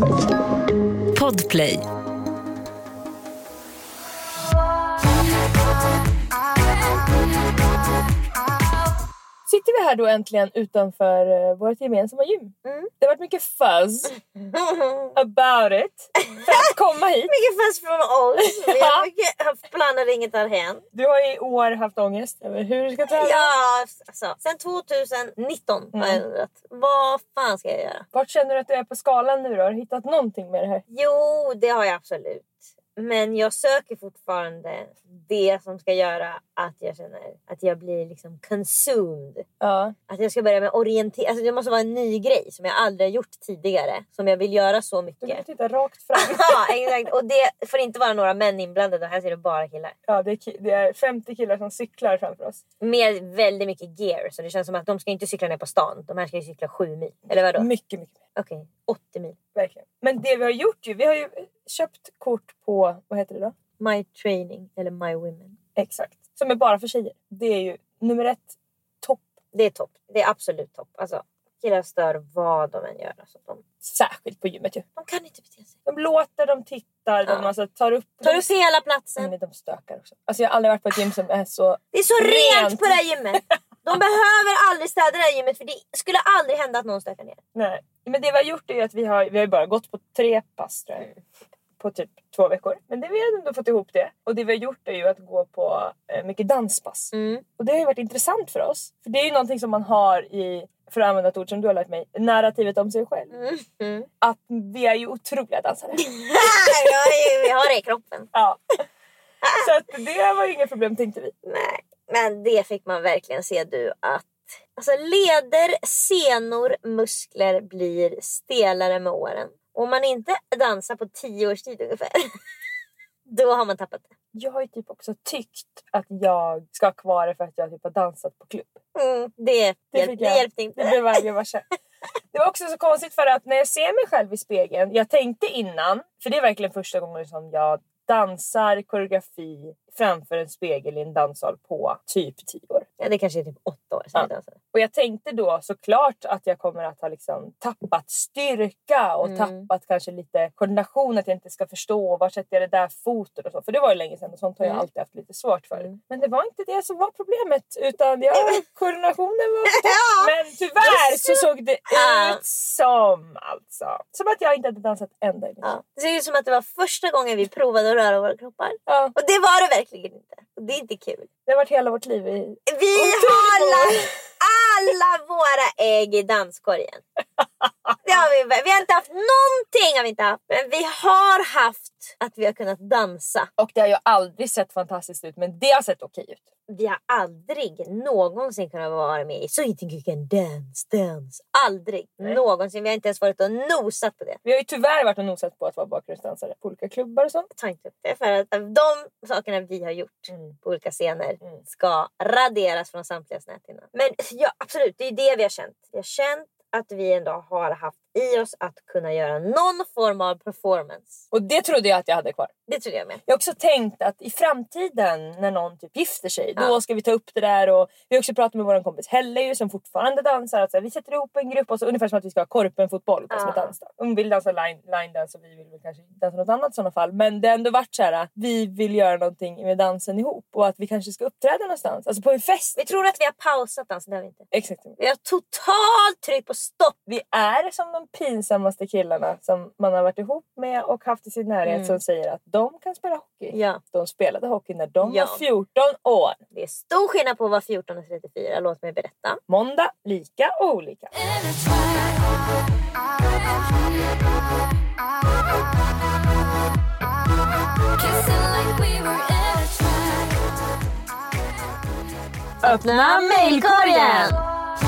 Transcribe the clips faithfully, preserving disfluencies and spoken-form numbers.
Podplay. Sitter vi här då äntligen utanför uh, vårt gemensamma gym. Mm. Det har varit mycket fuzz about it för att komma hit. Mycket fuzz från oss. Vi har mycket haft planer, inget har hänt. Du har i år haft ångest över hur du ska träna. Ja, alltså, sen tjugonitton mm. har jag undrat. Vad fan ska jag göra? Vart känner du att du är på skalan nu då? Har du hittat någonting med det här? Jo, det har jag absolut. Men jag söker fortfarande det som ska göra att jag känner att jag blir liksom consumed. Ja. Att jag ska börja med orientering. Alltså det måste vara en ny grej som jag aldrig har gjort tidigare. Som jag vill göra så mycket. Du kan titta rakt fram. Ja, exakt. Och det får inte vara några män inblandade. Här ser du bara killar. Ja, det är, ki- det är femtio killar som cyklar framför oss. Med väldigt mycket gear. Så det känns som att de ska inte cykla ner på stan. De här ska ju cykla sju mil. Eller vadå? Mycket, mycket mer. Okej, okay, åttio mil. Verkligen. Men det vi har gjort ju, vi har ju köpt kort på, vad heter det då? My Training eller My Women. Exakt. Som är bara för tjejer. Det är ju nummer ett, topp. Det är topp. Det är absolut topp. Alltså, killar stör vad de än gör. Alltså, de... Särskilt på gymmet ju. De kan inte bete sig. De låter, de tittar, ja. de alltså, tar upp... Tar upp hela platsen. Men de stökar också. Alltså jag har aldrig varit på ett gym som är så... Det är så rent, rent på det här gymmet. De behöver aldrig städa det här gymmet för det skulle aldrig hända att någon stökar ner. Nej, men det vi har gjort är ju att vi har, vi har bara gått på tre pass tror jag, mm. på typ två veckor. Men det vi har ändå fått ihop det. Och det vi har gjort är ju att gå på eh, mycket danspass. Mm. Och det har ju varit intressant för oss. För det är ju någonting som man har i, för att använda ett ord som du har lärt mig, narrativet om sig själv. Mm. Mm. Att vi är ju otroliga dansare. ja, vi har det i kroppen. Ja. Så att det var ju inga problem tänkte vi. Nej. Men det fick man verkligen se du att alltså leder, senor, muskler blir stelare med åren. Om man inte dansar på tio års tid ungefär, då har man tappat det. Jag har ju typ också tyckt att jag ska ha kvar det för att jag typ har dansat på klubb. Mm, det det, hjälp, det hjälpte inte. Det blev varje varse. Det var också så konstigt för att när jag ser mig själv i spegeln, jag tänkte innan, för det är verkligen första gången som jag dansar koreografi framför en spegel i en danssal på typ tio år. Ja, det kanske är typ åtta år sedan ja. jag dansade. Och jag tänkte då såklart att jag kommer att ha liksom tappat styrka och mm. tappat kanske lite koordination, att jag inte ska förstå var sätter jag det där foten och så. För det var ju länge sedan och sånt har jag mm. alltid haft lite svårt för. Mm. Men det var inte det som var problemet, utan ja, koordinationen var ja. Men tyvärr så såg det ja. ut som alltså. Som att jag inte hade dansat ända i ja. Det ser ut som att det var första gången vi provade att röra våra kroppar. Ja. Och det var det verkligen inte. Och det är inte kul. Det har varit hela vårt liv i... Vi har lagt alla våra ägg i danskorgen. Det har vi, vi har inte haft någonting har vi inte haft. Men vi har haft att vi har kunnat dansa. Och det har ju aldrig sett fantastiskt ut, men det har sett okej ut. Vi har aldrig någonsin kunnat vara med i So You Think You Can Dance, Dance. Aldrig. Nej. Någonsin. Vi har inte ens varit och nosat på det. Vi har ju tyvärr varit och nosat på att vara bakgrundsdansare på olika klubbar och sånt. Jag tar inte upp det för att de sakerna vi har gjort mm. på olika scener mm. ska raderas från samtliga näthinnan. Men ja, absolut. Det är det vi har känt. Vi har känt att vi ändå har haft i oss att kunna göra någon form av performance. Och det trodde jag att jag hade kvar. Det trodde jag med. Jag har också tänkt att i framtiden när någon typ gifter sig, ja. då ska vi ta upp det där. Och vi har också pratat med vår kompis Helle ju, som fortfarande dansar. Att så här, vi sätter ihop en grupp och så ungefär som att vi ska ha korpenfotboll ja. som ett dans. Hon vill dansa line, line dance och vi vill väl kanske dansa något annat i sådana fall. Men det har ändå varit så här, vi vill göra någonting med dansen ihop. Och att vi kanske ska uppträda någonstans. Alltså på en fest. Vi tror att vi har pausat dansen, det har vi inte. Exakt. Vi har totalt tryck på stopp. Vi är som de pinsammaste killarna som man har varit ihop med och haft i sin närhet mm. som säger att de kan spela hockey. Ja. De spelade hockey när de ja. var fjorton år. Det är stor skillnad på att vara fjorton och trettiofyra. Låt mig berätta. Måndag, lika och olika. Öppna mailkorgen!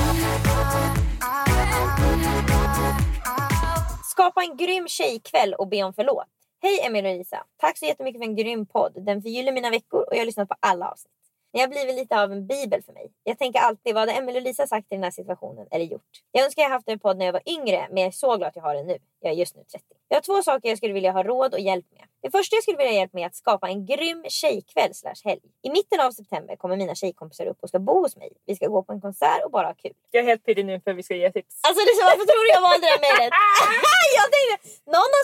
Skapa en grym tjejkväll och be om förlåt. Hej Emil och Lisa. Tack så jättemycket för en grym podd. Den förgyller mina veckor och jag har lyssnat på alla avsnitt. Ni har blivit lite av en bibel för mig. Jag tänker alltid vad Emil och Lisa sagt i den här situationen eller gjort. Jag önskar jag haft en podd när jag var yngre, men jag är så glad att jag har den nu. Jag är just nu trettio. Jag har två saker jag skulle vilja ha råd och hjälp med. Det första jag skulle vilja ha hjälp med är att skapa en grym tjejkväll slash helg. I mitten av september kommer mina tjejkompisar upp och ska bo hos mig. Vi ska gå på en konsert och bara ha kul. Jag är helt pirrig nu för vi ska ge tips. Alltså det är så, varför tror du jag valde det här mejlet? Jag tänkte, någon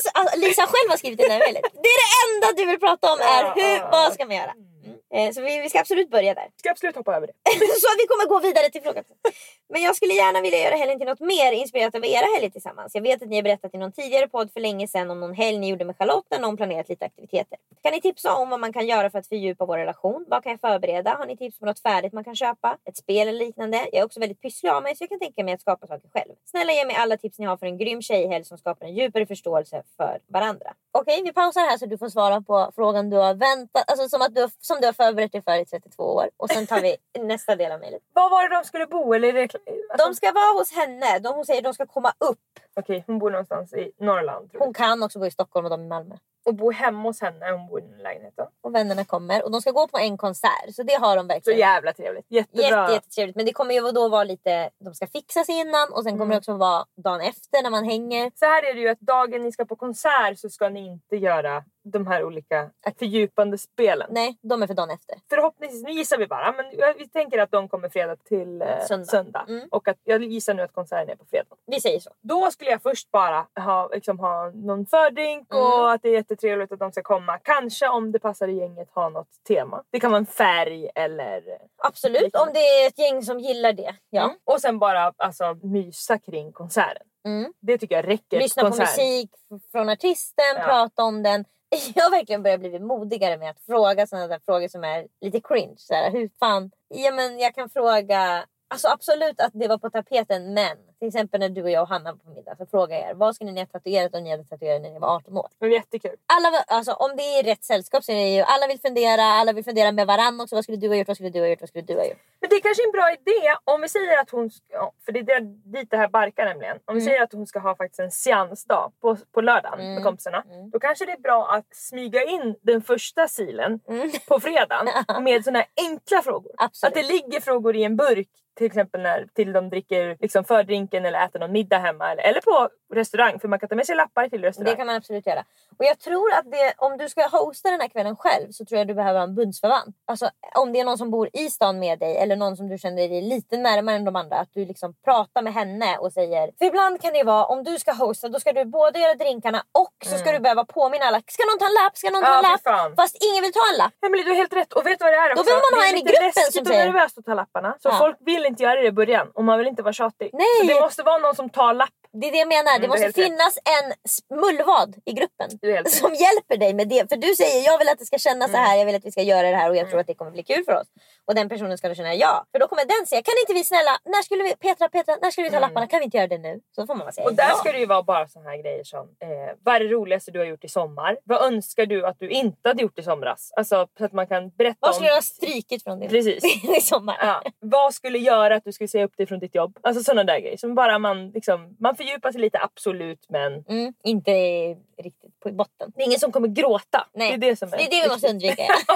Lisa själv har skrivit i det här mejlet. Det är det enda du vill prata om är hur, vad ska man göra? Mm. Så vi, vi ska absolut börja där. Vi ska absolut hoppa över det. Så vi kommer gå vidare till frågan. Men jag skulle gärna vilja göra helgen till något mer inspirerat av era helger tillsammans. Jag vet att ni har berättat i någon tidigare podd för länge sedan om någon helg ni gjorde med Charlotte när någon planerat lite aktiviteter. Kan ni tipsa om vad man kan göra för att fördjupa vår relation? Vad kan jag förbereda? Har ni tips på något färdigt man kan köpa? Ett spel eller liknande? Jag är också väldigt pysslig av mig så jag kan tänka mig att skapa saker själv. Snälla ge mig alla tips ni har för en grym tjejhelg som skapar en djupare förståelse för varandra. Okej, vi pausar här så du får svara på frågan du har väntat. Alltså som, att du, som du har förberett dig för i trettiotvå år. Och sen tar vi nästa del av mejlet. Var var det de skulle bo? Eller det, alltså... De ska vara hos henne. De, hon säger att de ska komma upp. Okej, hon bor någonstans i Norrland. Tror hon kan också bo i Stockholm och de i Malmö. Och bo hemma hos henne. Hon bor i en lägenhet då. Och vännerna kommer. Och de ska gå på en konsert. Så det har de verkligen. Så jävla trevligt. Jättebra. Jätte, jättetrevligt. Men det kommer ju då vara lite... De ska fixa sig innan. Och sen kommer mm. det också vara dagen efter när man hänger. Så här är det ju att dagen ni ska på konsert så ska ni inte göra de här olika fördjupande spelen. Nej, de är för dagen efter. Förhoppningsvis, nu gissar vi bara. Men vi tänker att de kommer fredag till eh, söndag. söndag. Mm. Och att, jag gissar nu att konserten är på fredag. Vi säger så. Då skulle jag först bara ha, liksom, ha någon fördrink mm. och att det är jättetrevligt att de ska komma. Kanske om det passar i gänget ha något tema. Det kan vara en färg eller... Absolut, liknande. Om det är ett gäng som gillar det. Ja. Mm. Och sen bara alltså, mysa kring konserten. Mm. Det tycker jag räcker. Lyssna på musik från artisten, ja. Prata om den. Jag har verkligen börjat bli modigare med att fråga sådana där frågor som är lite cringe. Så här, hur fan... Ja, men jag kan fråga... Alltså absolut att det var på tapeten, men till exempel när du och jag och Hanna var på middag så frågar jag er, vad skulle ni ha tatuerat om ni hade tatuerat när ni var arton år? Det är jättekul. Alla, alltså, om det är rätt sällskap så är det ju, alla vill fundera, alla vill fundera med varandra också. Vad skulle du ha gjort, vad skulle du ha gjort, vad skulle du ha gjort? Men det är kanske en bra idé om vi säger att hon, ja, för det är dit det här barkar nämligen. Om vi mm. säger att hon ska ha faktiskt en seansdag på, på lördagen mm. med kompisarna. Mm. Då kanske det är bra att smyga in den första silen mm. på fredagen med såna här enkla frågor. Absolut. Att det ligger frågor i en burk. Till exempel när till de dricker liksom fördrinken eller äter någon middag hemma. Eller, eller på restaurang. För man kan ta med sig lappar till restaurang. Det kan man absolut göra. Och jag tror att det, om du ska hosta den här kvällen själv så tror jag du behöver en bundsförvant. Alltså om det är någon som bor i stan med dig. Eller någon som du känner dig lite närmare än de andra. Att du liksom pratar med henne och säger. För ibland kan det vara, om du ska hosta då ska du både göra drinkarna och så ska mm. du behöva påminna alla. Ska någon ta en lapp? Ska någon ta ja, en lapp? Fan. Fast ingen vill ta en lapp. Emelie, du har helt rätt. Och vet du vad det är också? Då behöver man ha en i gruppen som säger. Det är nervöst att ta lapparna. Så ja. Folk vill inte göra det i början. Och man vill inte vara tjatig. Nej. Så det måste vara någon som tar lapp. Det är det jag menar. Det mm, måste det finnas rätt. En mullvad i gruppen. Som hjälper dig med det. För du säger, jag vill att det ska kännas mm. så här. Jag vill att vi ska göra det här. Och jag tror mm. att det kommer bli kul för oss. Och den personen ska då känna ja. För då kommer den säga, kan inte vi snälla, när skulle vi, Petra, Petra, när skulle vi ta mm. lapparna? Kan vi inte göra det nu? Så får man säga och där ja. Ska det ju vara bara såna här grejer som eh, vad är det roligaste du har gjort i sommar? Vad önskar du att du inte hade gjort i somras? Alltså så att man kan berätta vad om... skulle jag ha strykit från din Precis. i sommar? Ja. Vad skulle göra att du skulle säga upp dig från ditt jobb? Alltså sådana där grejer. Som bara man liksom, man fördjupar sig lite absolut men... Mm, inte riktigt på botten. Det är ingen som kommer gråta. Nej. Det är det som är... Det är det vi måste undvika. Ja.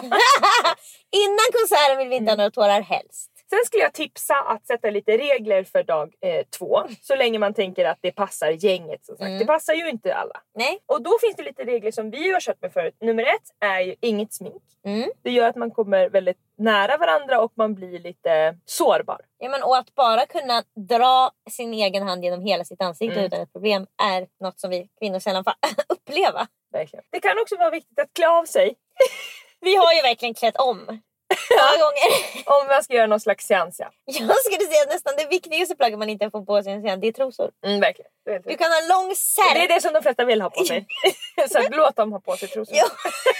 Innan konserten vill vi inte ha några tårar helst. Sen skulle jag tipsa att sätta lite regler för dag eh, två. Så länge man tänker att det passar gänget. Som sagt. Mm. Det passar ju inte alla. Nej. Och då finns det lite regler som vi har kört med förut. Nummer ett är ju inget smink. Mm. Det gör att man kommer väldigt nära varandra och man blir lite sårbar. Ja, men och att bara kunna dra sin egen hand genom hela sitt ansikte mm. utan ett problem är något som vi kvinnor sällan får uppleva. Verkligen. Det kan också vara viktigt att klä av sig. Vi har ju verkligen klätt om. Några gånger. Om man ska göra någon slags seans, ja. Jag skulle säga att nästan det viktigaste plagget man inte får på sig en seans, det är trosor. Mm, verkligen. Du kan ha en lång särk. Det är det som de flesta vill ha på sig. Så att låt dem ha på sig trosor. Ja.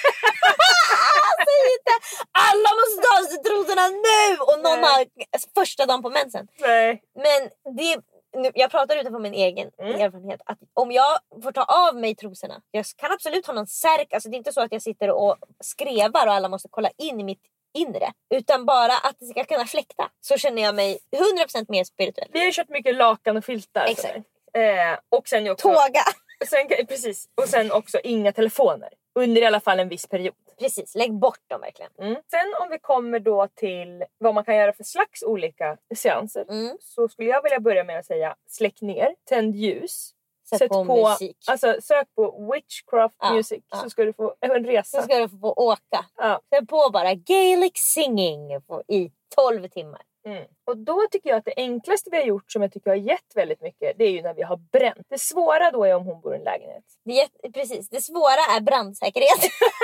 Säg inte. Alla måste ta sig trosorna nu. Och någon Nej. har första dagen på mensen. Nej. Men det... Jag pratar utifrån min egen mm. erfarenhet att om jag får ta av mig trosorna, jag kan absolut ha någon särk, alltså det är inte så att jag sitter och skrevar och alla måste kolla in i mitt inre, utan bara att det ska kunna fläkta, så känner jag mig hundra procent mer spirituell. Vi har ju kört mycket lakan och filtar. Exakt. Eh, och sen också tåga. Sen, precis, och sen också inga telefoner under i alla fall en viss period. Precis, lägg bort dem verkligen. Mm. Sen om vi kommer då till vad man kan göra för slags olika seanser. Mm. Så skulle jag vilja börja med att säga släck ner, tänd ljus. Sätt, Sätt på, på musik. Alltså sök på witchcraft ja, music ja. Så ska du få en resa. Så ska du få åka. Ja. Sätt på bara Gaelic singing i tolv timmar. Mm. Och då tycker jag att det enklaste vi har gjort, som jag tycker har gett väldigt mycket, det är ju när vi har bränt. Det svåra då är om hon bor i en lägenhet. Det är, precis, det svåra är brandsäkerhet.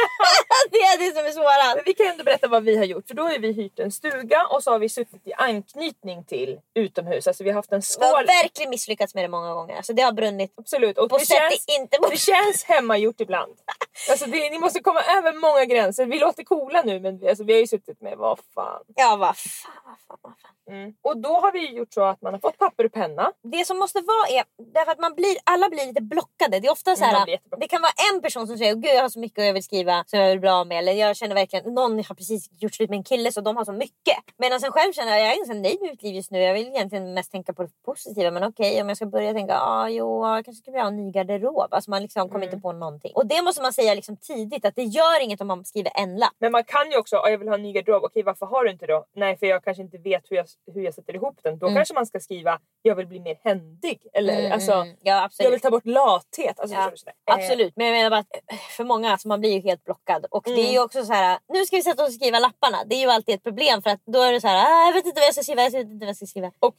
Det är det som är svårast. Men vi kan ändå berätta vad vi har gjort. För då har vi hyrt en stuga och så har vi suttit i anknytning till utomhus. Alltså vi har haft en skål. Vi har verkligen misslyckats med det många gånger. Alltså det har brunnit. Absolut. Och på det, sätt känns, inte på... det känns hemmagjort ibland. Alltså det, ni måste komma över många gränser. Vi låter coola nu, men vi, alltså vi har ju suttit med vad fan. Ja, vad fan, vad fan, vad fan. Mm. Och då har vi gjort så att man har fått papper och penna. Det som måste vara är, därför att man blir, alla blir lite blockade. Det är ofta så här, det kan vara en person som säger, gud jag har så mycket och jag vill skriva som jag vill bra med. Eller jag känner verkligen, någon har precis gjort slut med en kille så de har så mycket. Medan sen själv känner jag, jag är ganska nöjd med mitt liv just nu. Jag vill egentligen mest tänka på det positiva. Men okej, okay, om jag ska börja tänka, ah, jo, jag kanske ska ha en ny garderob. Alltså man liksom kommer mm. inte på någonting. Och det måste man säga liksom tidigt, att det gör inget om man skriver en lapp. Men man kan ju också, ah, jag vill ha en ny garderob. Okej, varför har du inte då? Nej, för jag kanske inte vet hur jag, hur jag sätter ihop den. Då mm. kanske man ska skriva, jag vill bli mer händig. Eller mm, alltså, ja, jag vill ta bort lathet. Alltså, ja, absolut, men jag menar bara att för många, alltså, man blir ju helt blockad. Och mm. det är ju också så här, nu ska vi sätta oss och skriva lapparna. Det är ju alltid ett problem, för att då är det så här, ah, jag vet inte vad jag ska skriva, jag vet inte vad jag ska skriva. Och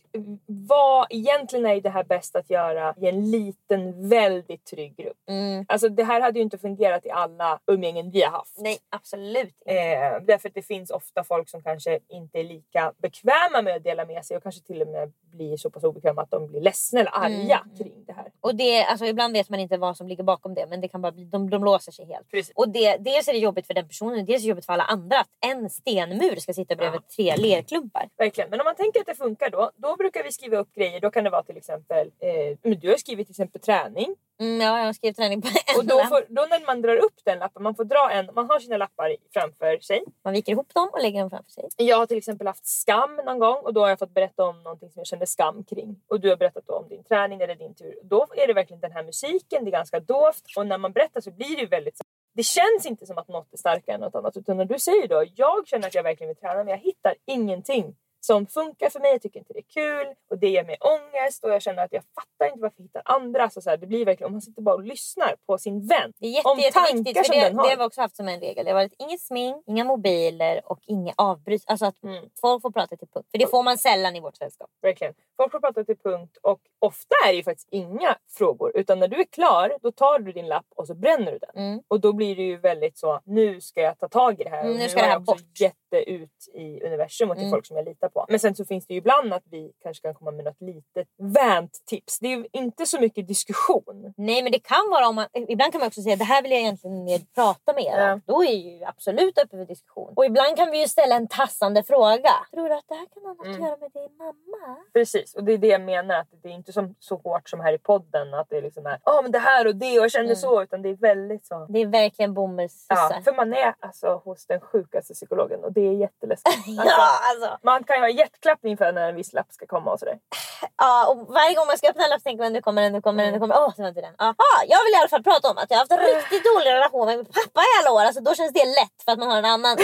vad egentligen är det här bäst att göra i en liten, väldigt trygg grupp. Mm. Alltså det här hade ju inte fungerat i alla umgängen vi har haft. Nej, absolut. Eh, därför att det finns ofta folk som kanske inte är lika bekväma med att dela med sig och kanske till och med blir så pass obekväma att de blir ledsna eller arga mm. kring det här. Och det, alltså ibland vet man inte vad som ligger bakom det, men det kan bara bli, de, de låser sig helt. Precis. Och det, dels är det jobbigt för den personen, dels är det jobbigt för alla andra att en stenmur ska sitta bredvid ja. tre lerklumpar. Verkligen, men om man tänker att det funkar då, då brukar vi skriva upp grejer. Då kan det vara till exempel, eh, men du har skrivit till exempel träning. Mm, ja, jag har skrivit träning på en och då, får, då när man drar upp den lappen, man får dra en, man har sina lappar framför sig. Man viker ihop dem och lägger dem framför sig. Jag har till exempel haft skam någon gång och då har jag fått berätta om någonting som jag kände skam kring. Och du har berättat om din träning eller din tur. Då är det verkligen den här musiken, det är ganska dovt. Och när man berättar så blir det ju väldigt... Det känns inte som att något är starkare än något annat. Utan när du säger då, jag känner att jag verkligen vill träna men jag hittar ingenting som funkar för mig. Jag tycker inte det är kul och det ger mig ångest och jag känner att jag fattar inte varför jag hittar andra. Så, så här, det blir verkligen, om man sitter bara och lyssnar på sin vän. Det är jätte, om jätteviktigt, för som det, den har. det har vi också haft som en regel. Det har varit inget smink, inga mobiler och inga avbryt. Alltså att mm. folk får prata till punkt. För det får man sällan i vårt sällskap. Verkligen. Folk får prata till punkt och ofta är det ju faktiskt inga frågor. Utan när du är klar, då tar du din lapp och så bränner du den. Mm. Och då blir det ju väldigt så, nu ska jag ta tag i det här. Mm, nu nu ska det här jag också bort. Gett det ut i universum och till mm. folk som jag litar på. Men sen så finns det ju ibland att vi kanske kan komma med något litet vänt-tips. Det är ju inte så mycket diskussion. Nej, men det kan vara om man, ibland kan man också säga det här vill jag egentligen mer prata med. Ja. Då är ju absolut öppen för diskussion. Och ibland kan vi ju ställa en tassande fråga. Tror du att det här kan ha något mm. att göra med din mamma? Precis, och det är det jag menar. Att det är inte som, så hårt som här i podden. Att det är liksom här, ja oh, men det här och det och jag känner mm. så. Utan det är väldigt så. Det är verkligen bomullssussar. Ja, för man är alltså hos den sjukaste psykologen. Och det är jätteläskigt. Alltså, ja, alltså. Man kan ju ha hjärtklappning för när en viss lapp ska komma och sådär. Ja, och varje gång man ska öppna en lapp så tänker man nu kommer den, nu kommer den, nu kommer den. Åh, oh, det var inte den. Ja, ah, jag vill i alla fall prata om att jag har haft en riktigt dålig relation med min pappa i alla år. Alltså då känns det lätt för att man har en annan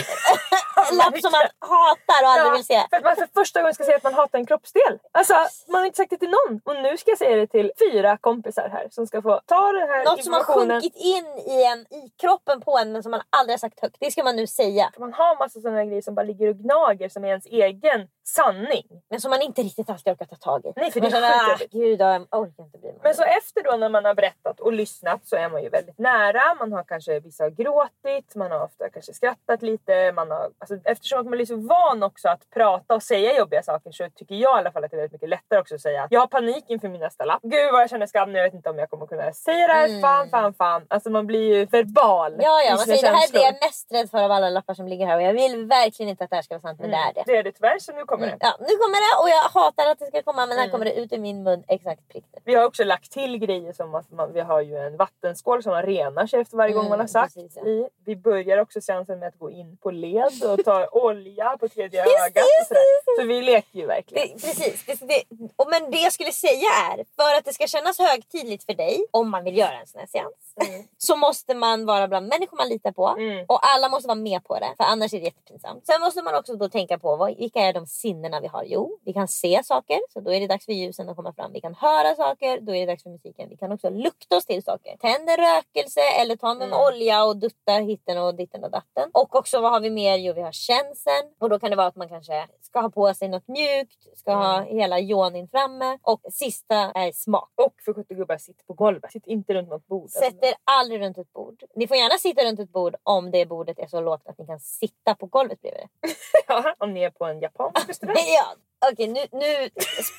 lapp som man hatar och aldrig ja, vill se. För att man för första gången ska säga att man hatar en kroppsdel. Alltså, man har inte sagt det till någon. Och nu ska jag säga det till fyra kompisar här som ska få ta den här något som har sjunkit in i en i kroppen på en men som man aldrig har sagt högt. Det ska man nu säga. Man har massa sådana grejer som bara ligger och gnager som är ens egen sanning. Men som man inte riktigt alltid orkar ta tag i. Nej, för man det är känner, sjukt. Ah, gud, jag orkar inte bli med. Men så efter då när man har berättat och lyssnat så är man ju väldigt nära. Man har kanske vissa har gråtit. Man har ofta kanske skrattat lite. Man har, alltså, eftersom att man är så van också att prata och säga jobbiga saker så tycker jag i alla fall att det är väldigt mycket lättare också att säga jag har panik inför min nästa lapp. Gud vad jag känner skam nu. Jag vet inte om jag kommer kunna säga det här. Mm. Fan, fan, fan. Alltså man blir ju verbal. Ja, ja. Man säger det här är det jag är mest rädd för av alla lappar som ligger här. Och jag vill verkligen inte att det här ska vara sant. Men mm. det är det. Det är det tyvärr, så nu kommer mm. det. Ja, nu kommer det och jag hatar att det ska komma. Men här mm. kommer det ut i min mun exakt prickigt. Vi har också lagt till grejer som att man, vi har ju en vattenskål som man renar sig efter varje mm, gång man har sagt. Precis, ja. i. Vi börjar också seansen med att gå in på led och ta olja på tredje ögat. Och sådär. Så vi leker ju verkligen. Det, precis. Det, det, och men det jag skulle säga är, för att det ska kännas högtidligt för dig, om man vill göra en sån här seans, mm. så måste man vara bland människor man litar på. Mm. Och alla måste vara med på det, för annars är det jättepinsamt. Sen måste man också då tänka på vad, vilka är de sinnena vi har? Jo, vi kan se saker, så då är det dags för ljusen att komma fram. Vi kan höra saker, då är det dags för musiken. Vi kan också lukta oss till saker. Tända rökelse eller ta en mm. olja och dutta hitten och ditten och datten. Och också vad har vi mer? Jo, vi har känseln. Och då kan det vara att man kanske ska ha på sig något mjukt, ska mm. ha hela jonin framme. Och sista är smak. Och för sjutton gubbar, sitt på golvet. Sitt inte runt något bord. Sätter alltså. aldrig runt ett bord. Ni får gärna sitta runt ett bord om det bordet är så lågt att ni kan sitta på golvet bredvid det. Ja, om ni är på en japansk restaurang. Ja. Okej, nu, nu,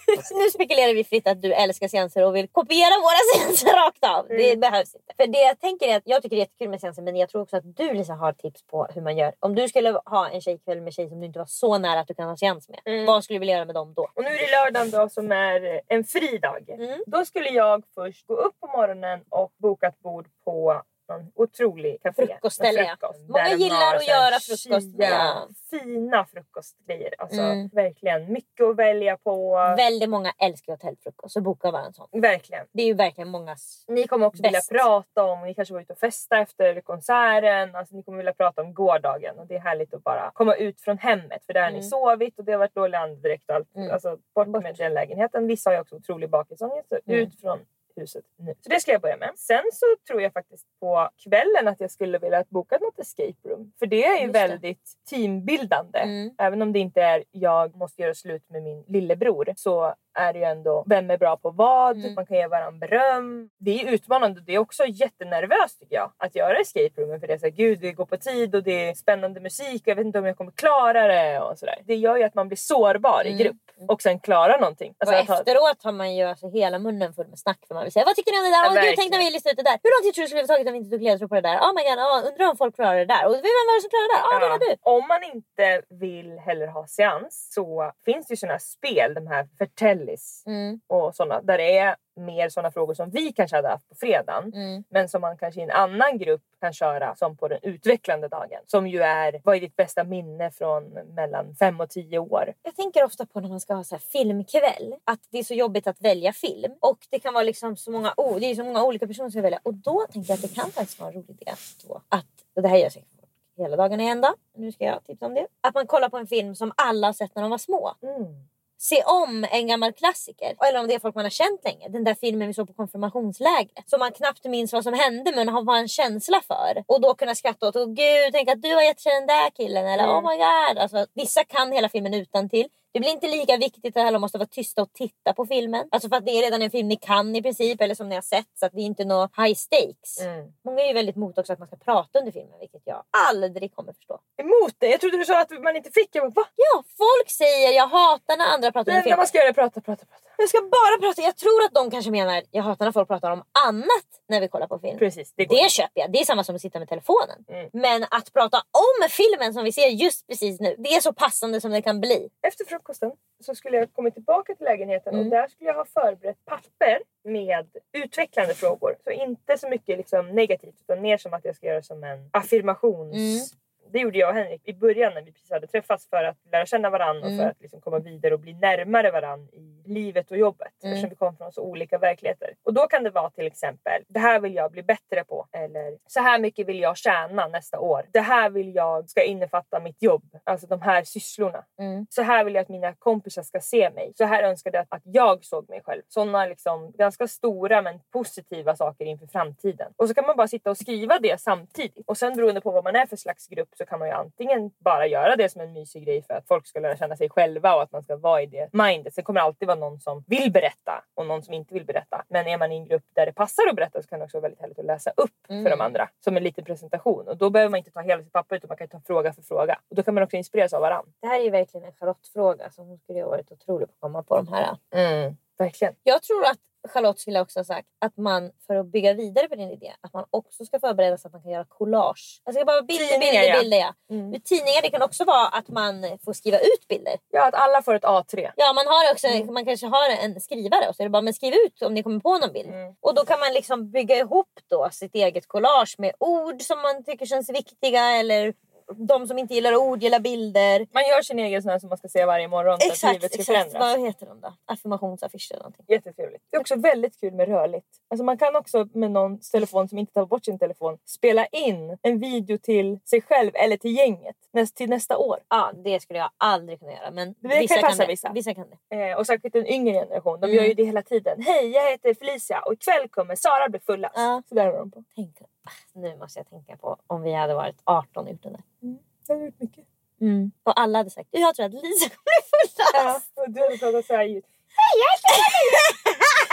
nu spekulerar vi fritt att du älskar seanser och vill kopiera våra seanser rakt av. Mm. Det behövs inte. För det jag tänker är att jag tycker det är jättekul med seanser, men jag tror också att du, Lisa, har tips på hur man gör. Om du skulle ha en tjejkväll med tjej som du inte var så nära att du kan ha seans med. Mm. Vad skulle du vilja göra med dem då? Och nu är det lördagen då som är en fri dag. Mm. Då skulle jag först gå upp på morgonen och boka ett bord på en otrolig café. Frukostställe. Frukost. Många gillar att göra frukost. Ja, fina frukostgrejer. Alltså mm. verkligen mycket att välja på. Väldigt många älskar hotellfrukost. Så boka bara en sån. Verkligen. Det är ju verkligen mångas. Ni kommer också bäst. vilja prata om. Ni kanske var ute och festa efter konserten. Alltså ni kommer vilja prata om gårdagen. Och det är härligt att bara komma ut från hemmet. För där har mm. ni sovit. Och det har varit dålig andedräkt och allt. Mm. Alltså bort med den lägenheten. Vissa har ju också otrolig bakisångest. Så mm. ut från huset nu. Så det ska jag börja med. Sen så tror jag faktiskt på kvällen att jag skulle vilja boka något escape room. För det är ju Just väldigt det. teambildande. Mm. Även om det inte är jag måste göra slut med min lillebror, så är det ju ändå vem är bra på vad. Mm. Man kan ge varandra beröm. Det är utmanande. Det är också jättenervöst tycker jag att göra escape roomen. För det är så här, gud det går på tid och det är spännande musik. Jag vet inte om jag kommer klara det och sådär. Det gör ju att man blir sårbar mm. i grupp. Och sen klara någonting. Alltså och efteråt har man ju alltså hela munnen full med snack. För man vill säga, vad tycker ni om det där? Åh ja, gud, tänkte vi lista ut det där. Hur lång tid tror du skulle ha tagit om vi inte tog ledtråd på det där? Oh my god, oh, undrar om folk klarar det där. Och vem var det som klarade det där? Ja, oh, det var du. Om man inte vill heller ha seans så finns det ju sådana spel. De här Fertellis mm. och sådana. Där det är mer sådana frågor som vi kanske hade haft på fredagen. Mm. Men som man kanske i en annan grupp kan köra som på den utvecklande dagen. Som ju är, vad är ditt bästa minne från mellan fem och tio år? Jag tänker ofta på när man ska ha så här filmkväll. Att det är så jobbigt att välja film. Och det kan vara liksom så många, oh, det är så många olika personer som ska välja. Och då tänker jag att det kan faktiskt vara en rolig idé. Då. Att, och det här gör jag säkert hela dagen i ända. Nu ska jag tipsa om det. Att man kollar på en film som alla har sett när de var små. Mm. Se om en gammal klassiker. Eller om det är folk man har känt länge. Den där filmen vi såg på konfirmationslägret. Som man knappt minns vad som hände, men har en känsla för. Och då kunna skratta åt. Och gud, tänk att du har gett sig den där killen. Eller mm. oh my god. Alltså, vissa kan hela filmen utan till. Det blir inte lika viktigt att alla måste vara tysta och titta på filmen. Alltså för att det är redan en film ni kan i princip. Eller som ni har sett. Så att det är inte något high stakes. Mm. Många är ju väldigt emot också att man ska prata under filmen. Vilket jag aldrig kommer förstå. Emot det? Jag trodde du sa att man inte fick. Jag bara, va? Ja, folk säger jag hatar när andra pratar under filmen. Man ska göra det, prata, prata, prata. Jag ska bara prata. Jag tror att de kanske menar jag hatar när folk pratar om annat när vi kollar på film. Precis, det, det köper jag. Det är samma som att sitta med telefonen. Mm. Men att prata om filmen som vi ser just precis nu, det är så passande som det kan bli. Efter frukosten så skulle jag komma tillbaka till lägenheten mm. och där skulle jag ha förberett papper med utvecklande frågor. Så inte så mycket liksom negativt utan mer som att jag ska göra som en affirmations... Mm. Det gjorde jag och Henrik i början när vi precis hade träffats för att lära känna varandra mm. och för att liksom komma vidare och bli närmare varandra i livet och jobbet. Mm. Eftersom vi kommer från så olika verkligheter. Och då kan det vara till exempel, det här vill jag bli bättre på. Eller så här mycket vill jag tjäna nästa år. Det här vill jag ska innefatta mitt jobb. Alltså de här sysslorna. Mm. Så här vill jag att mina kompisar ska se mig. Så här önskade jag att jag såg mig själv. Sådana liksom ganska stora men positiva saker inför framtiden. Och så kan man bara sitta och skriva det samtidigt. Och sen beroende på vad man är för slags grupp så kan man ju antingen bara göra det som en mysig grej för att folk ska lära känna sig själva och att man ska vara i det mindet. Sen kommer det alltid vara någon som vill berätta och någon som inte vill berätta. Men är man i en grupp där det passar att berätta så kan det också vara väldigt härligt att läsa upp mm. för de andra som en liten presentation. Och då behöver man inte ta hela sitt papper utan man kan ta fråga för fråga. Och då kan man också inspireras av varandra. Det här är ju verkligen en Charlotte-fråga som hon skulle ha varit otrolig på att komma på de här. Mm, verkligen. Jag tror att Charlotte skulle också ha sagt att man för att bygga vidare på din idé att man också ska förbereda sig att man kan göra collage. Alltså bara bilder, tidningar, bilder, ja. bilder ja. Mm. Tidningar, det kan också vara att man får skriva ut bilder. Ja, att alla får ett A tre. Ja, man har också mm. man kanske har en skrivare och så är det bara men skriv ut om ni kommer på någon bild. Mm. Och då kan man liksom bygga ihop då sitt eget collage med ord som man tycker känns viktiga eller de som inte gillar ord gillar bilder. Man gör sin egen sån här som man ska se varje morgon. Exakt, så att livet ska exakt. förändras. Vad heter de då? Affirmationsaffischer eller någonting. Jättetrevligt. Det är också väldigt kul med rörligt. Alltså man kan också med någon telefon som inte tar bort sin telefon spela in en video till sig själv eller till gänget näst, till nästa år. Ja, det skulle jag aldrig kunna göra. Men det vissa kan kan, passa det. vissa. vissa kan det. Eh, och särskilt en yngre generation. De Mm. gör ju det hela tiden. Hej, jag heter Felicia och ikväll kommer Sara bli fullast. Ja. Så där var de på. Tänk, nu måste jag tänka på om vi hade varit arton och gjort den där. Mm. Det har gjort mycket. Mm. Och alla hade sagt, jag tror att Lisa kommer bli fullast. Ja, och du hade pratat så här ljud. Hej, jag heter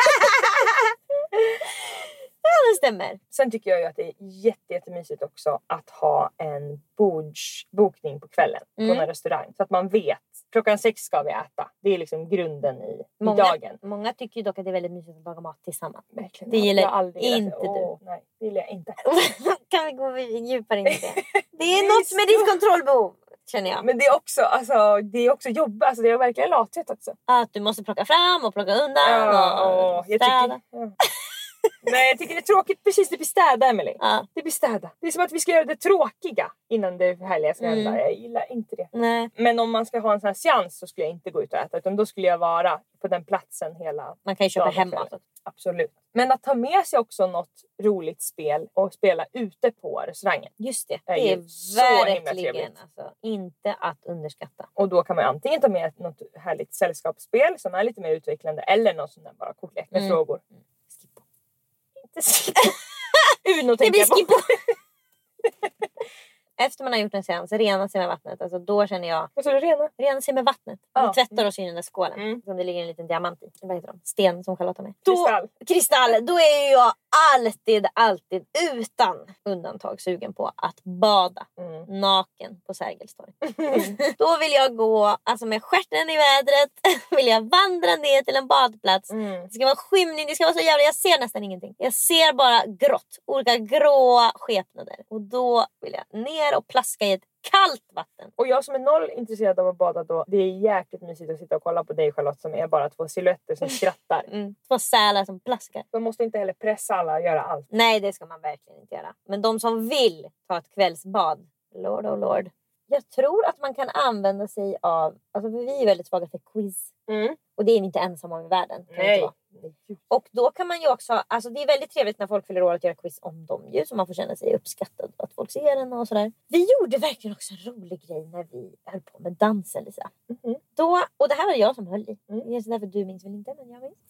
Ja, det stämmer. Sen tycker jag ju att det är jätte, jättemysigt också att ha en bordsbokning på kvällen Mm. på en restaurang. Så att man vet, klockan sex ska vi äta. Det är liksom grunden i, Många, i dagen. många tycker ju dock att det är väldigt mysigt att laga mat tillsammans. Verkligen. Det gillar Jag har aldrig velat- inte du. Åh, nej, det gillar jag inte. Kan vi gå djupare in i det? Det är Det är något med ditt kontrollbehov, känner jag. Men det är också, alltså, det är också jobb. Alltså, det är verkligen lathet också. Att du måste plocka fram och plocka undan Ja, och jag städa. tycker, ja. Nej, jag tycker det är tråkigt. Precis, det blir städa, Emily. Ja. Det blir städa. Det är som att vi ska göra det tråkiga innan det härliga ska Mm. hända. Jag gillar inte det. Nej, Men om man ska ha en sån här seans så skulle jag inte gå ut och äta. Utan då skulle jag vara på den platsen hela man kan ju köpa dagen och hemma. kvällen. Absolut. Men att ta med sig också något roligt spel och spela ute på restaurangen. Just det, är det är ju så himla verkligen trevligt. alltså, inte att underskatta. Och då kan man antingen ta med något härligt sällskapsspel som är lite mer utvecklande. Eller något sånt där bara kortlek med Mm. frågor. Skippo. Inte skippo. Uno Det tänker blir jag på. skippo. Efter man har gjort en seans, rena sig med vattnet. Alltså då känner jag, Vad sa du, rena? rena sig med vattnet. Ja. Vi tvättar oss i den där skålen. Mm. Som det ligger en liten diamant i. Vad heter de? Sten som Charlotte har med. Kristall. Då, kristall. Då är jag alltid, alltid utan undantag sugen på att bada. Mm. Naken på Sergels torg. Då vill jag gå alltså med stjärten i vädret. Vill jag vandra ner till en badplats. Mm. Det ska vara skymning, det ska vara så jävla, jag ser nästan ingenting. Jag ser bara grått, olika gråa skepnader. Och då vill jag ner och plaska i ett kallt vatten. Och jag som är noll intresserad av att bada då, det är jäkligt mysigt att sitta och kolla på dig, Charlotte, som är bara två silhuetter som skrattar. Mm. Två sälar som plaskar. Man måste inte heller pressa alla att göra allt. Nej, det ska man verkligen inte göra. Men de som vill ta ett kvällsbad, lord oh lord. Jag tror att man kan använda sig av, alltså för vi är väldigt svaga för quiz. Mm. Och det är vi inte ensamma om i världen. Kan det inte Nej. vara. Och då kan man ju också, alltså det är väldigt trevligt när folk fyller år att göra quiz om dem ju, så man får känna sig uppskattad och att folk ser den och sådär. Vi gjorde verkligen också en rolig grej när vi höll på med dansen, Lisa. Mm. Då, och det här var jag som höll i. Mm. Det är så därför du minns väl inte, men jag minns.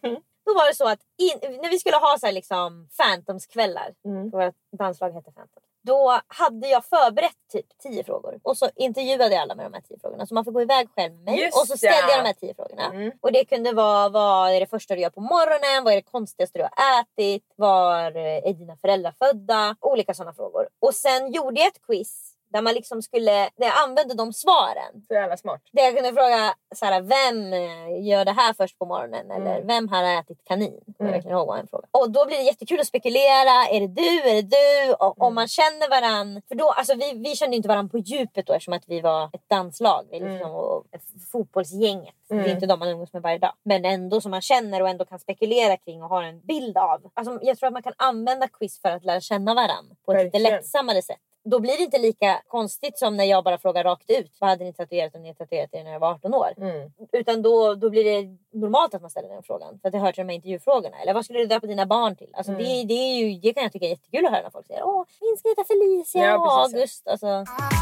Då var det så att in, när vi skulle ha så här liksom Phantomskvällar, Mm. vårt danslag hette Phantom. Då hade jag förberett typ tio frågor. Och så intervjuade jag alla med de här tio frågorna. Så man får gå iväg själv med mig. Just och så ställde ja. jag de här tio frågorna. Mm. Och det kunde vara, vad är det första du gör på morgonen? Vad är det konstigaste du har ätit? Var är dina föräldrar födda? Olika sådana frågor. Och sen gjorde jag ett quiz. Där man liksom skulle, där jag använde de svaren. Så jävla smart. Där jag kunde fråga såhär, vem gör det här först på morgonen? Eller Mm. vem har ätit kanin? Jag Mm. verkligen ihåg vad en fråga. Och då blir det jättekul att spekulera. Är det du? Är det du? Och Mm. om man känner varann. För då, alltså vi, vi kände inte varann på djupet då. Eftersom att vi var ett danslag. Vi liksom, Mm. och fotbollsgänget. Mm. Det är inte de man umgås med varje dag. Men ändå som man känner och ändå kan spekulera kring. Och har en bild av. Alltså, jag tror att man kan använda quiz för att lära känna varann. På ett lite Verkligen. lättsammare sätt. Då blir det inte lika konstigt som när jag bara frågar rakt ut. Vad hade ni tatuerat om ni hade tatuerat er när jag var arton år? Mm. Utan då, då blir det normalt att man ställer den frågan. För att jag hör till de här intervjufrågorna. Eller vad skulle du döpa dina barn till? Alltså Mm. det, det, är ju, det kan jag tycka är jättekul att höra när folk säger åh, min ska heta Felicia Ja, och precis. August. Alltså.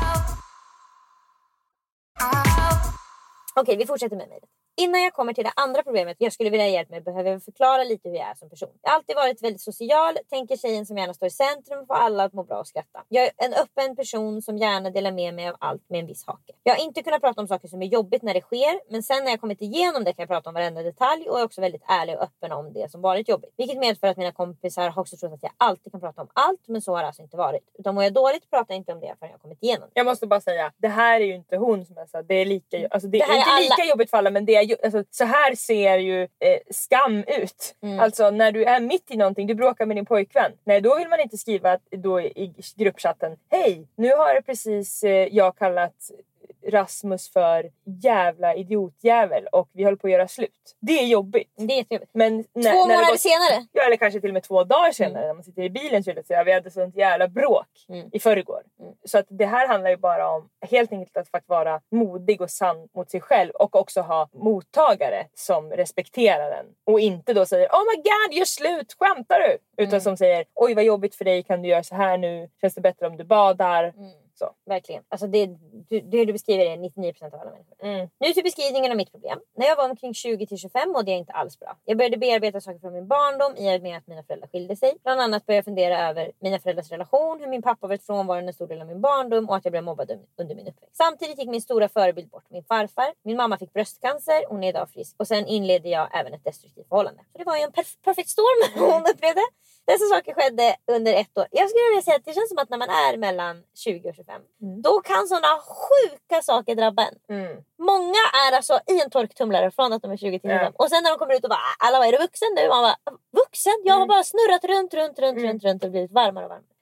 Okej, vi fortsätter med mejlet. Innan jag kommer till det andra problemet jag skulle vilja hjälpa med behöver jag förklara lite hur jag är som person. Jag har alltid varit väldigt social, tänker tjejen som gärna står i centrum och får alla att må bra och skratta. Jag är en öppen person som gärna delar med mig av allt med en viss hake. Jag har inte kunnat prata om saker som är jobbigt när det sker, men sen när jag kommit igenom det kan jag prata om varenda detalj och är också väldigt ärlig och öppen om det som varit jobbigt. Vilket medför att mina kompisar har också trott att jag alltid kan prata om allt, men så har det alltså inte varit. Utan mår jag dåligt pratar jag inte om det förrän jag har kommit igenom det. Jag måste bara säga, det här är ju inte hon som är så. Det är lika, alltså det, Det är här är inte alla. lika jobbigt för alla, men det är ju, alltså, så här ser ju eh, skam ut. Mm. Alltså när du är mitt i någonting, du bråkar med din pojkvän. Nej, då vill man inte skriva då i gruppchatten: hej, nu har precis eh, jag kallat Rasmus för jävla idiotjävel och vi håller på att göra slut. Det är jobbigt. Det är jobbigt. Men när, två när månader gått, senare. Ja, eller kanske till och med två dagar senare mm. när man sitter i bilen så att säga, vi hade sånt jävla bråk mm. i förrgår. Mm. Så att det här handlar ju bara om helt enkelt att faktiskt vara modig och sann mot sig själv och också ha mottagare som respekterar den och inte då säger oh my god, gör slut, skämtar du? Utan mm. som säger oj vad jobbigt för dig, kan du göra så här nu? Känns det bättre om du badar? Mm. Så. Verkligen. Alltså det, du, det du beskriver är nittionio procent av alla människor. Mm. Nu till beskrivningen av mitt problem. När jag var omkring tjugo till tjugofem mådde jag inte alls bra. Jag började bearbeta saker från min barndom i och med att mina föräldrar skilde sig. Bland annat började jag fundera över mina föräldrars relation, hur min pappa varit frånvarande en stor del av min barndom och att jag blev mobbad under min uppväxt. Samtidigt gick min stora förebild bort, min farfar. Min mamma fick bröstcancer, hon är idag frisk. Och sen inledde jag även ett destruktivt förhållande. Så det var ju en perf- perfekt storm hon upplevde. Dessa saker skedde under ett år. Jag skulle vilja säga att det känns som att när man är mellan tjugo och tjugofem mm. då kan sådana sjuka saker drabba en. Mm. Många är alltså i en torktumlare från att de är tjugo till tjugofem. Ja. Och sen när de kommer ut och bara, alla vad är du vuxen nu? Man bara, vuxen? Jag har mm. bara snurrat runt, runt, runt, mm. runt, runt och blivit varmare och varmare.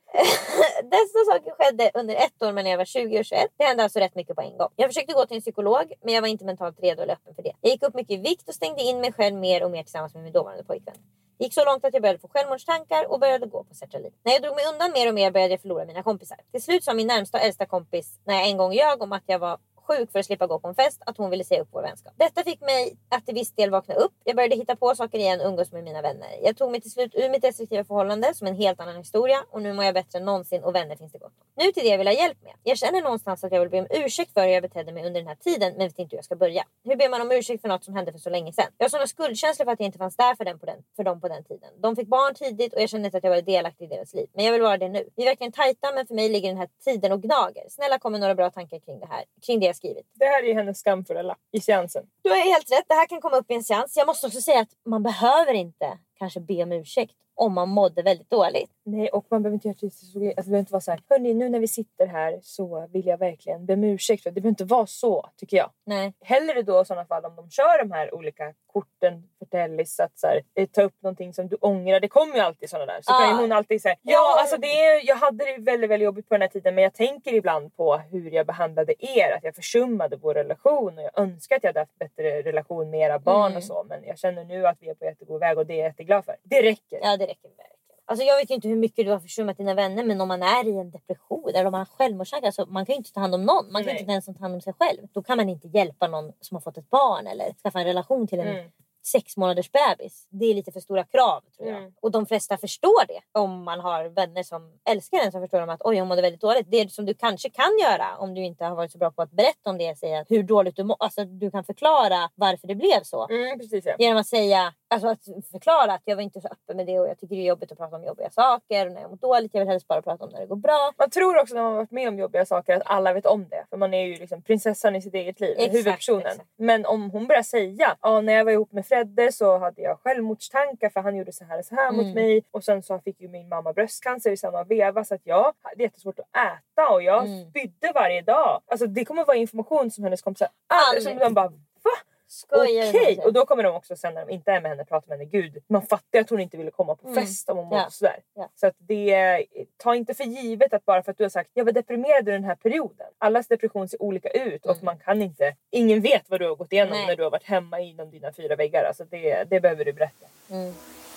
Dessa saker skedde under ett år när jag var tjugo och tjugoett. Det hände alltså rätt mycket på en gång. Jag försökte gå till en psykolog, men jag var inte mentalt redo eller öppen för det. Jag gick upp mycket i vikt och stängde in mig själv mer och mer tillsammans med min dåvarande pojkvän. Det gick så långt att jag började få självmordstankar och började gå på sertralin. När jag drog mig undan mer och mer började jag förlora mina kompisar. Till slut sa min närmsta och äldsta kompis, när jag en gång ljög om att jag var sjuk för att slippa gå på en fest, att hon ville säga upp vår vänskap. Detta fick mig att till viss del vakna upp. Jag började hitta på saker igen och umgås med mina vänner. Jag tog mig till slut ur mitt destruktiva förhållande som en helt annan historia och nu mår jag bättre än någonsin och vänner finns det gott om. Nu till det jag vill ha hjälp med. Jag känner någonstans att jag vill be om ursäkt för hur jag betedde mig under den här tiden, men vet inte hur jag ska börja. Hur ber man om ursäkt för något som hände för så länge sedan? Jag har sådana skuldkänslor för att jag inte fanns där för, den på den, för dem på den tiden. De fick barn tidigt och jag kände inte att jag var delaktig i deras liv. Men jag vill vara det nu. Vi är verkligen tajta, men för mig ligger den här tiden och gnager. Snälla, kom med några bra tankar kring det här, kring det jag skrivit. Det här är hennes skamfulla lapp i seansen. Du har helt rätt, det här kan komma upp i en seans. Jag måste också säga att man behöver inte kanske be om ursäkt om man mådde väldigt dåligt. Nej, och man behöver inte göra det så, alltså, det behöver inte vara så här, hörni, nu när vi sitter här så vill jag verkligen be om ursäkt. Det behöver inte vara så, tycker jag. Nej. Hellre då i sådana fall om de kör de här olika korten för Tellis att så här, ta upp någonting som du ångrar. Det kommer ju alltid sådana där. Så ah. kan ju hon alltid säga, ja, ja alltså det är, jag hade det väldigt, väldigt jobbigt på den här tiden, men jag tänker ibland på hur jag behandlade er, att jag försummade vår relation och jag önskar att jag hade haft bättre relation med era barn mm. och så, men jag känner nu att vi är på jättegod väg och det är jag jätteglad för. Det räcker. Ja, det räcker verkligen. Alltså jag vet ju inte hur mycket du har försummat dina vänner, men om man är i en depression eller om man har självmordstankar, alltså man kan ju inte ta hand om någon. Man kan Nej. inte ens ta hand om sig själv. Då kan man inte hjälpa någon som har fått ett barn eller skaffa en relation till en mm. sex månaders bebis. Det är lite för stora krav, tror jag. Mm. Och de flesta förstår det. Om man har vänner som älskar en så förstår de att oj, hon mådde väldigt dåligt. Det som du kanske kan göra om du inte har varit så bra på att berätta om det, säga hur dåligt du mår. Alltså du kan förklara varför det blev så. Mm, precis, ja. Genom att säga, alltså att förklara att jag var inte så öppen med det och jag tycker det är jobbigt att prata om jobbiga saker. Och när jag mår dåligt, jag vill helst bara prata om när det går bra. Man tror också när man har varit med om jobbiga saker att alla vet om det. För man är ju liksom prinsessan i sitt eget liv. Exakt, huvudpersonen. Exakt. Men om hon börjar säga, ja, när jag var ihop med Fredde så hade jag självmordstankar för han gjorde så här och så här mm. mot mig. Och sen så fick ju min mamma bröstcancer i samma veva, så att jag hade jättesvårt att äta och jag mm. spydde varje dag. Alltså det kommer vara information som hennes kompisar aldrig, som de bara, va? Okej, okay. Och då kommer de också sen när de inte är med henne prata med henne, gud, man fattar att hon inte ville komma på fest mm. om hon mådde ja. sådär. Ja. Så att det, ta inte för givet att bara för att du har sagt jag var deprimerad i den här perioden. Allas depression ser olika ut mm. och man kan inte, ingen vet vad du har gått igenom Nej. när du har varit hemma inom dina fyra väggar. Alltså det, det behöver du berätta. Mm.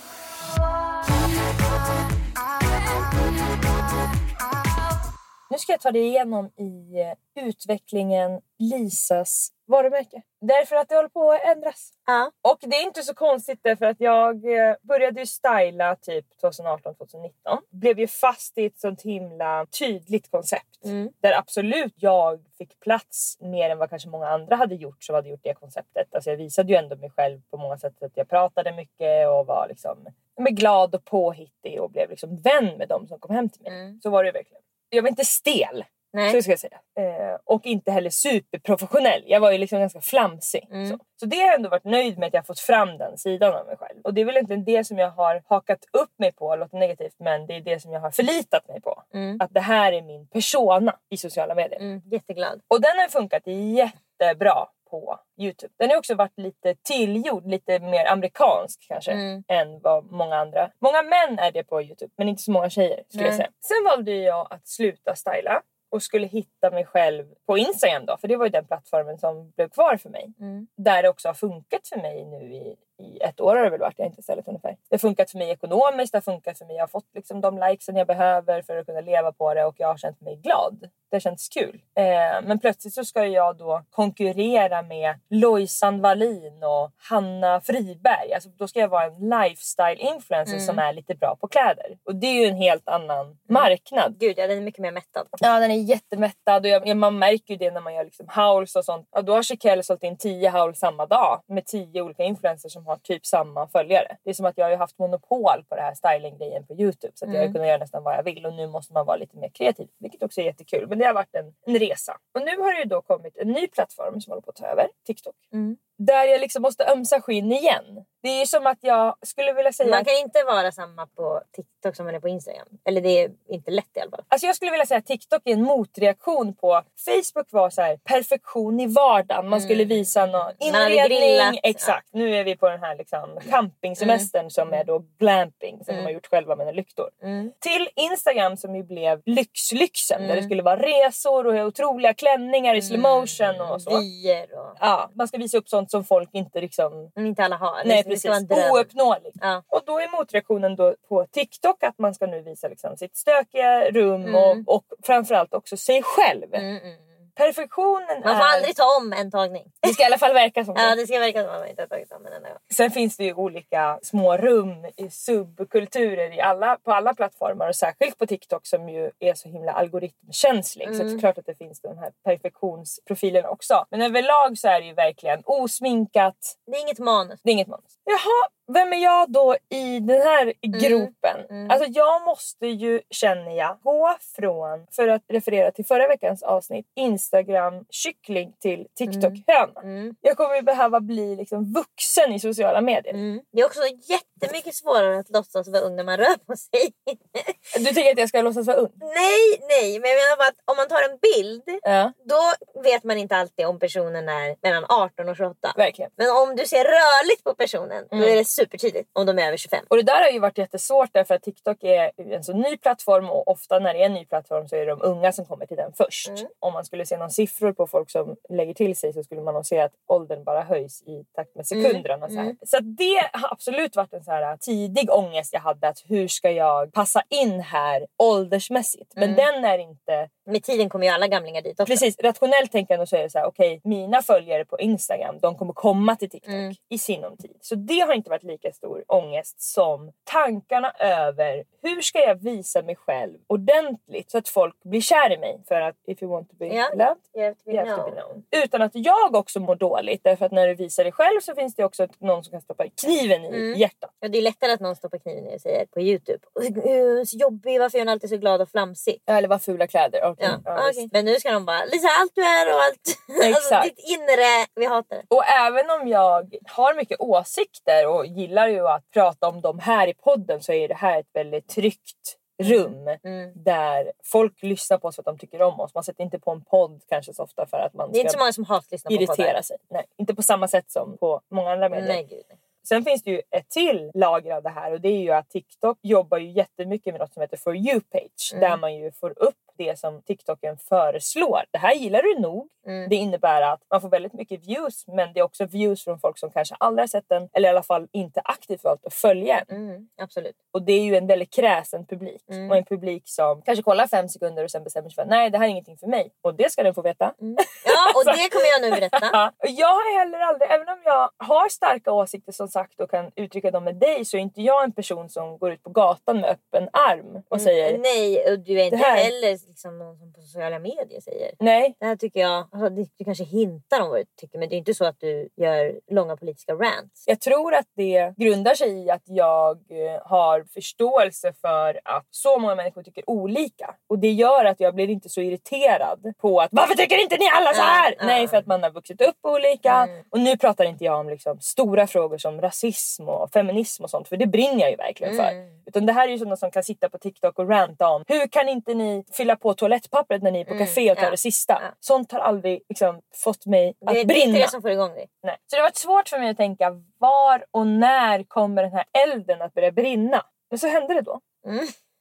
Nu ska jag ta dig igenom i utvecklingen Lisas varumärke. Därför att det håller på att ändras. Ja. Och det är inte så konstigt därför att jag började ju styla typ tjugoarton tjugonitton. Blev ju fast i ett sånt himla tydligt koncept. Mm. Där absolut jag fick plats mer än vad kanske många andra hade gjort som hade gjort det konceptet. Alltså jag visade ju ändå mig själv på många sätt att jag pratade mycket och var liksom glad och påhittig och blev liksom vän med dem som kom hem till mig. Mm. Så var det verkligen. Jag var inte stel. Nej. Så ska jag säga. Eh, och inte heller superprofessionell. Jag var ju liksom ganska flamsig. Mm. Så. så det har jag ändå varit nöjd med att jag har fått fram den sidan av mig själv. Och det är väl inte det som jag har hakat upp mig på, låter negativt. Men det är det som jag har förlitat mig på. Mm. Att det här är min persona i sociala medier. Mm, jätteglad. Och den har funkat jättebra på YouTube. Den har också varit lite tillgjord, lite mer amerikansk kanske mm. än vad många andra. Många män är det på YouTube, men inte så många tjejer skulle Nej. jag säga. Sen valde jag att sluta styla. och skulle hitta mig själv på Instagram då. För det var ju den plattformen som blev kvar för mig. Mm. Där det också har funkat för mig nu i, i ett år har det väl varit. Jag har inte ställt ungefär. Det har funkat för mig ekonomiskt. Det har funkat för mig. Jag har fått liksom de likesen jag behöver för att kunna leva på det. Och jag har känt mig glad. Det känns kul. Eh, men plötsligt så ska jag då konkurrera med Lojsan Wallin och Hanna Friberg. Alltså då ska jag vara en lifestyle-influencer mm. som är lite bra på kläder. Och det är ju en helt annan mm. marknad. Gud, ja, den är mycket mer mättad. Ja, den är jättemättad. Och jag, man märker ju det när man gör liksom hauls och sånt. Ja, då har Chiquelle sålt in tio hauls samma dag. Med tio olika influencers som har typ samma följare. Det är som att jag har ju haft monopol på det här styling-grejen på YouTube. Så att mm. jag har kunnat göra nästan vad jag vill. Och nu måste man vara lite mer kreativ. Vilket också är jättekul. Men det har varit en, en resa. Och nu har det ju då kommit en ny plattform som håller på att ta över. TikTok. Mm. Där jag liksom måste ömsa skinn igen. Det är ju som att jag skulle vilja säga... Man kan inte vara samma på TikTok som man är på Instagram. Eller det är inte lätt i alla fall. Alltså jag skulle vilja säga att TikTok är en motreaktion på... Facebook var så här perfektion i vardagen. Man skulle visa någon inredning. Exakt. Ja. Nu är vi på den här liksom campingsemestern mm. som är då glamping. Som mm. de har gjort själva med lyktor. Mm. Till Instagram som ju blev lyxlyxen. Mm. Där det skulle vara resor och otroliga klänningar i slow motion och så. Vyer och... Ja, man ska visa upp sånt som folk inte liksom... Inte alla har. Nej, precis. Ouppnåeligt. Ja. Och då är motreaktionen då på TikTok att man ska nu visa liksom sitt stökiga rum mm. och, och framförallt också sig själv. Mm, mm. Perfektionen man får är... aldrig ta om en tagning. Det ska i alla fall verka som det. Ja, det ska verka som att man inte har tagit om en enda gång. Sen finns det ju olika små rum i subkulturer i alla, på alla plattformar. Och särskilt på TikTok som ju är så himla algoritmkänslig. Mm. Så det är klart att det finns de här perfektionsprofilerna också. Men överlag så är det ju verkligen osminkat. Det är inget manus. Det är inget manus. Jaha, vem är jag då i den här gropen? Mm. Mm. Alltså jag måste ju, känner jag, gå från, för att referera till förra veckans avsnitt, Instagram-kyckling till TikTok-höna. Mm. Mm. Jag kommer ju behöva bli liksom vuxen i sociala medier. Mm. Det är också jättemycket svårare att låtsas vara ung när man rör på sig. Du tycker att jag ska låtsas vara ung? Nej, nej. Men jag menar bara att om man tar en bild, ja. Då vet man inte alltid om personen är mellan arton och tjugoåtta. Verkligen. Men om du ser rörligt på personen, mm. då är det supertydligt om de är över tjugofem. Och det där har ju varit jättesvårt därför att TikTok är en så ny plattform och ofta när det är en ny plattform så är det de unga som kommer till den först. Mm. Om man skulle se någon siffror på folk som lägger till sig så skulle man nog se att åldern bara höjs i takt med sekunderna. Mm. Så, mm. så det har absolut varit en så här tidig ångest jag hade att hur ska jag passa in här åldersmässigt. Men mm. den är inte... Med tiden kommer ju alla gamlingar dit också. Precis, rationellt tänkande så är det så här, okej, okay, mina följare på Instagram, de kommer komma till TikTok mm. i sinom tid. Så det har inte varit lika stor ångest som tankarna över hur ska jag visa mig själv ordentligt så att folk blir kär i mig. För att if you want to be yeah. loved, you have to be, you have to be known. Utan att jag också mår dåligt. Därför att när du visar dig själv så finns det också någon som kan stoppa kniven i mm. hjärtat. Ja, det är lättare att någon stoppar kniven i och säger på YouTube. Så jobbig, varför är hon alltid så glad och flamsig? Eller vad fula kläder. Okay. Ja, ja, okay. Men nu ska de bara, Lisa, allt du är och allt. Alltså, ditt inre, vi hatar det. Och även om jag har mycket åsikter och gillar ju att prata om dem här i podden så är det här ett väldigt tryggt rum mm. där folk lyssnar på oss för att de tycker om oss. Man sätter inte på en podd kanske så ofta för att man det är inte så många som hatlyssnar på irritera sig. Nej, inte på samma sätt som på många andra medier. Nej, gud, nej. Sen finns det ju ett till lager av det här och det är ju att TikTok jobbar ju jättemycket med något som heter For You-page. Mm. Där man ju får upp det som TikToken föreslår. Det här gillar du nog. Mm. Det innebär att man får väldigt mycket views men det är också views från folk som kanske aldrig har sett den eller i alla fall inte aktivt valt att följa. Mm, absolut. Och det är ju en väldigt kräsen publik. Mm. Och en publik som kanske kollar fem sekunder och sen bestämmer sig för att nej, det här är ingenting för mig. Och det ska den få veta. Mm. Ja, och det kommer jag nu berätta. Jag har heller aldrig, även om jag har starka åsikter som sagt och kan uttrycka dem med dig så är inte jag en person som går ut på gatan med öppen arm och säger mm, nej, och du är inte här... heller liksom någon som på sociala medier säger. Nej. Det här tycker jag, alltså, du kanske hintar om vad du tycker men det är inte så att du gör långa politiska rants. Jag tror att det grundar sig i att jag har förståelse för att så många människor tycker olika. Och det gör att jag blir inte så irriterad på att varför tycker inte ni alla så här? Mm, nej, för att man har vuxit upp olika. Mm. Och nu pratar inte jag om liksom stora frågor som rasism och feminism och sånt. För det brinner jag ju verkligen för. Mm. Utan det här är ju sådana som kan sitta på TikTok och ranta om. Hur kan inte ni fylla på toalettpappret när ni är på café mm, och tar ja, det sista? Ja. Sånt har aldrig liksom fått mig att det, brinna. Det är inte det som får igång dig. Nej. Så det har varit svårt för mig att tänka var och när kommer den här elden att börja brinna? Men så hände det då. Mm.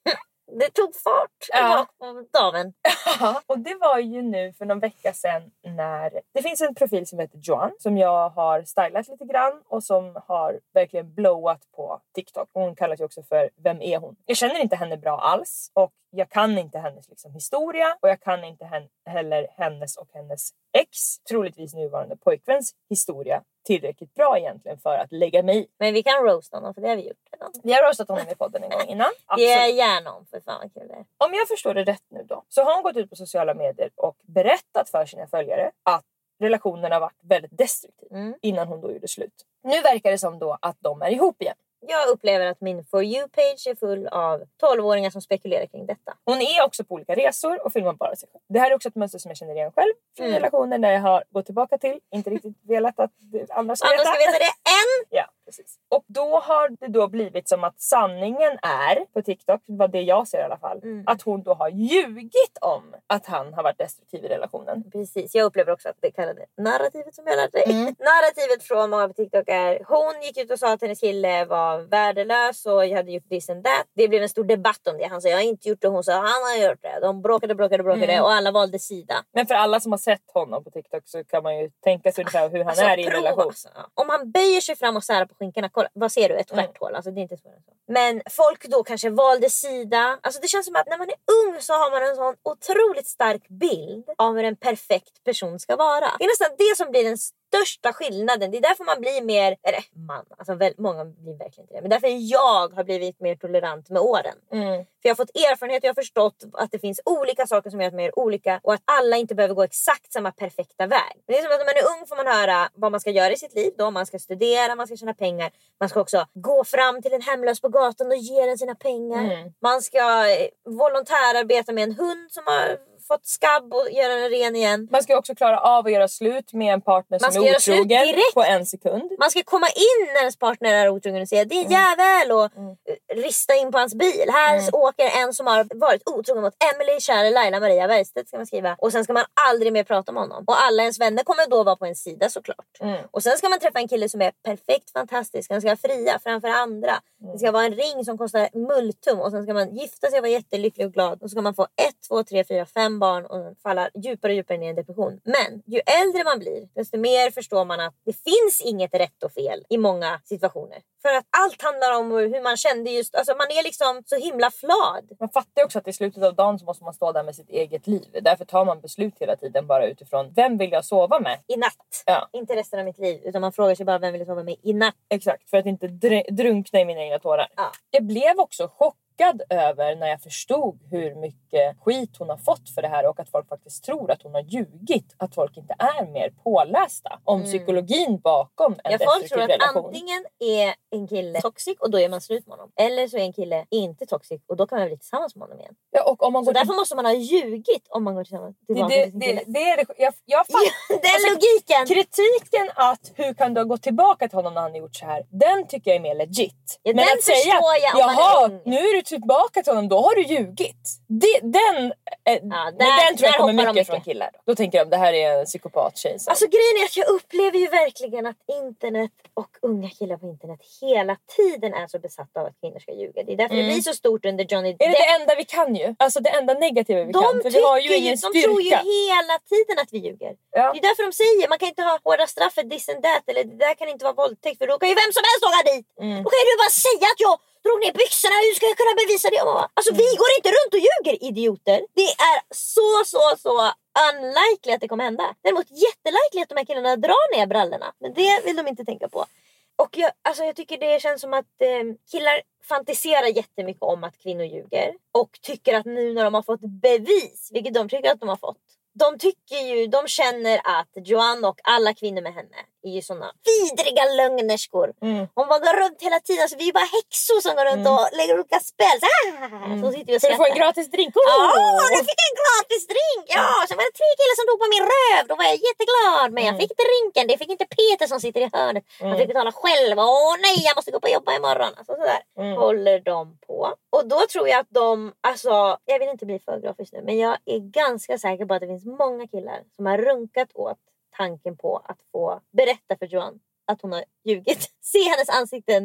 Det tog fart Ja. på damen. Ja, och det var ju nu för någon vecka sedan när det finns en profil som heter Joan som jag har stylat lite grann och som har verkligen blowat på TikTok. Hon kallas ju också för Vem är hon? Jag känner inte henne bra alls och jag kan inte hennes liksom, historia och jag kan inte hen- heller hennes och hennes ex, troligtvis nuvarande pojkväns historia tillräckligt bra egentligen för att lägga mig i. Men vi kan roasta honom för det har vi gjort redan. Vi har roastat honom i podden en gång innan. Det är gärna om för fan vad kul det är. Om jag förstår det rätt nu då, så har hon gått ut på sociala medier och berättat för sina följare att relationen har varit väldigt destruktiv Mm. innan hon då gjorde slut. Nu verkar det som då att de är ihop igen. Jag upplever att min For You-page är full av tolvåringar som spekulerar kring detta. Hon är också på olika resor och filmar bara sig själv. Det här är också ett mönster som jag känner igen själv från Mm. relationer där jag har gått tillbaka till. Inte riktigt velat att andra ska Andra veta. ska veta det än. Ja, precis. Och då har det då blivit som att sanningen är, på TikTok, vad det jag ser i alla fall, Mm. att hon då har ljugit om att han har varit destruktiv i relationen. Precis, jag upplever också att det kallade narrativet som jag lärde dig. Mm. Narrativet från många på TikTok är hon gick ut och sa att hennes kille var värdelös och jag hade gjort this and that. Det blev en stor debatt om det. Han sa jag har inte gjort det, hon sa han har gjort det. De bråkade, bråkade, bråkade Mm. och alla valde sida. Men för alla som har sett honom på TikTok så kan man ju tänka sig ungefär hur han Alltså, är i en prova, relation. alltså. Om han böjer sig fram och särar på skinkorna, kolla, vad ser du? Ett Mm. stjärthål. Alltså det är inte svårare än så. Men folk då kanske valde sida. Alltså det känns som att när man är ung så har man en sån otroligt stark bild av hur en perfekt person ska vara. Det är nästan det som blir den största skillnaden. Det är därför man blir mer, eller man, alltså väl, många blir verkligen inte det. Men därför jag har blivit mer tolerant med åren. Mm. För jag har fått erfarenhet och jag har förstått att det finns olika saker som gör att man är olika. Och att alla inte behöver gå exakt samma perfekta väg. Det är som att när man är ung får man höra vad man ska göra i sitt liv. Då man ska studera, man ska tjäna pengar. Man ska också gå fram till en hemlös på gatan och ge den sina pengar. Mm. Man ska eh, volontärarbeta med en hund som har fått skabb och göra den ren igen. Man ska också klara av att göra slut med en partner Man som ska är göra slut otrogen direkt. på en sekund. Man ska komma in när ens partner är otrogen och säga det är en jävel och Mm. eh, rista in på hans bil. Här Mm. åker en som har varit otrogen mot Emily, Kjär, Laila, Maria Bergstedt ska man skriva. Och sen ska man aldrig mer prata om honom. Och alla ens vänner kommer då vara på en sida såklart. Mm. Och sen ska man träffa en kille som är perfekt fantastisk. Han ska vara fria framför andra. Mm. Det ska vara en ring som kostar multum. Och sen ska man gifta sig och vara jättelycklig och glad. Och så ska man få ett, två, tre, fyra, fem barn och falla djupare och djupare ner i en depression. Men ju äldre man blir, desto mer förstår man att det finns inget rätt och fel i många situationer. För att allt handlar om hur man kände just, alltså man är liksom så himla flad. Man fattar ju också att i slutet av dagen så måste man stå där med sitt eget liv. Därför tar man beslut hela tiden bara utifrån vem vill jag sova med? I natt. Ja. Inte resten av mitt liv. Utan man frågar sig bara vem vill jag sova med i natt. Exakt, för att inte dr- drunkna i mina egna tårar. Ja. Jag blev också chockad över när jag förstod hur mycket skit hon har fått för det här och att folk faktiskt tror att hon har ljugit. Att folk inte är mer pålästa om Mm. psykologin bakom en Ja, folk destruktiv tror att relation. antingen är en kille toxic och då är man slut med honom. Eller så är en kille inte toxic och då kan man bli tillsammans med honom igen. Ja, och om man Så går till... därför måste man ha ljugit om man går tillsammans. det, tillbaka det, till sin det, kille. det är det, jag, jag fatt... Den alltså, logiken! kritiken att hur kan du ha gått tillbaka till honom när han har gjort så här, den tycker jag är mer legit. Ja, Men den att säga, förstår jag om man är jaha, ung. nu är du tillbaka till honom, då har du ljugit. Det, den, eh, men där- den tror jag där kommer hoppar de mycket, mycket. från killar. Då. då tänker jag, det här är en psykopat-tjej. Så. Alltså grejen är att jag upplever ju verkligen att internet och unga killar på internet hela tiden är så besatta av att kvinnor ska ljuga. Det är därför Mm. det blir så stort under Johnny är det Depp. det enda vi kan ju? Alltså det enda negativa vi De, kan. För vi har ju tycker ingen ju, de styrka. tror ju hela tiden att vi ljuger. Ja. Det är därför de säger man kan inte ha hårda straff för this and that. Eller det där kan inte vara våldtäkt för då kan ju vem som helst åka dit. Mm. Då kan ju du bara säga att jag drog ner byxorna. Hur ska jag kunna bevisa det? Och man bara, alltså vi går inte runt och ljuger, idioter. Det är så så så unlikely att det kommer hända. Däremot jättelikely att de här killarna drar ner brallorna. Men det vill de inte tänka på. Och jag, alltså jag tycker det känns som att eh, killar fantiserar jättemycket om att kvinnor ljuger. Och tycker att nu när de har fått bevis, vilket de tycker att de har fått. De tycker ju, de känner att Joan och alla kvinnor med henne är ju såna vidriga lögnerskor. Mm. Hon bara går runt hela tiden, så vi är bara häxor som går runt Mm. och lägger olika spel. Så, ah, Mm. så sitter vi och Ska du få en skrattar. gratis drink? Oh! Ja, du fick en gratis drink! Ja, så var det tre killar som tog på min röv. Då var jag jätteglad. Men jag Mm. fick drinken. Det fick inte Peter som sitter i hörnet. Han Mm. fick betala själv. Åh nej, jag måste gå på jobba imorgon. Alltså sådär. Mm. Håller de på. Och då tror jag att de, alltså, jag vill inte bli för grafisk nu. Men jag är ganska säker på att det finns många killar som har runkat åt tanken på att få berätta för Joan att hon har ljugit. Se hennes ansikte när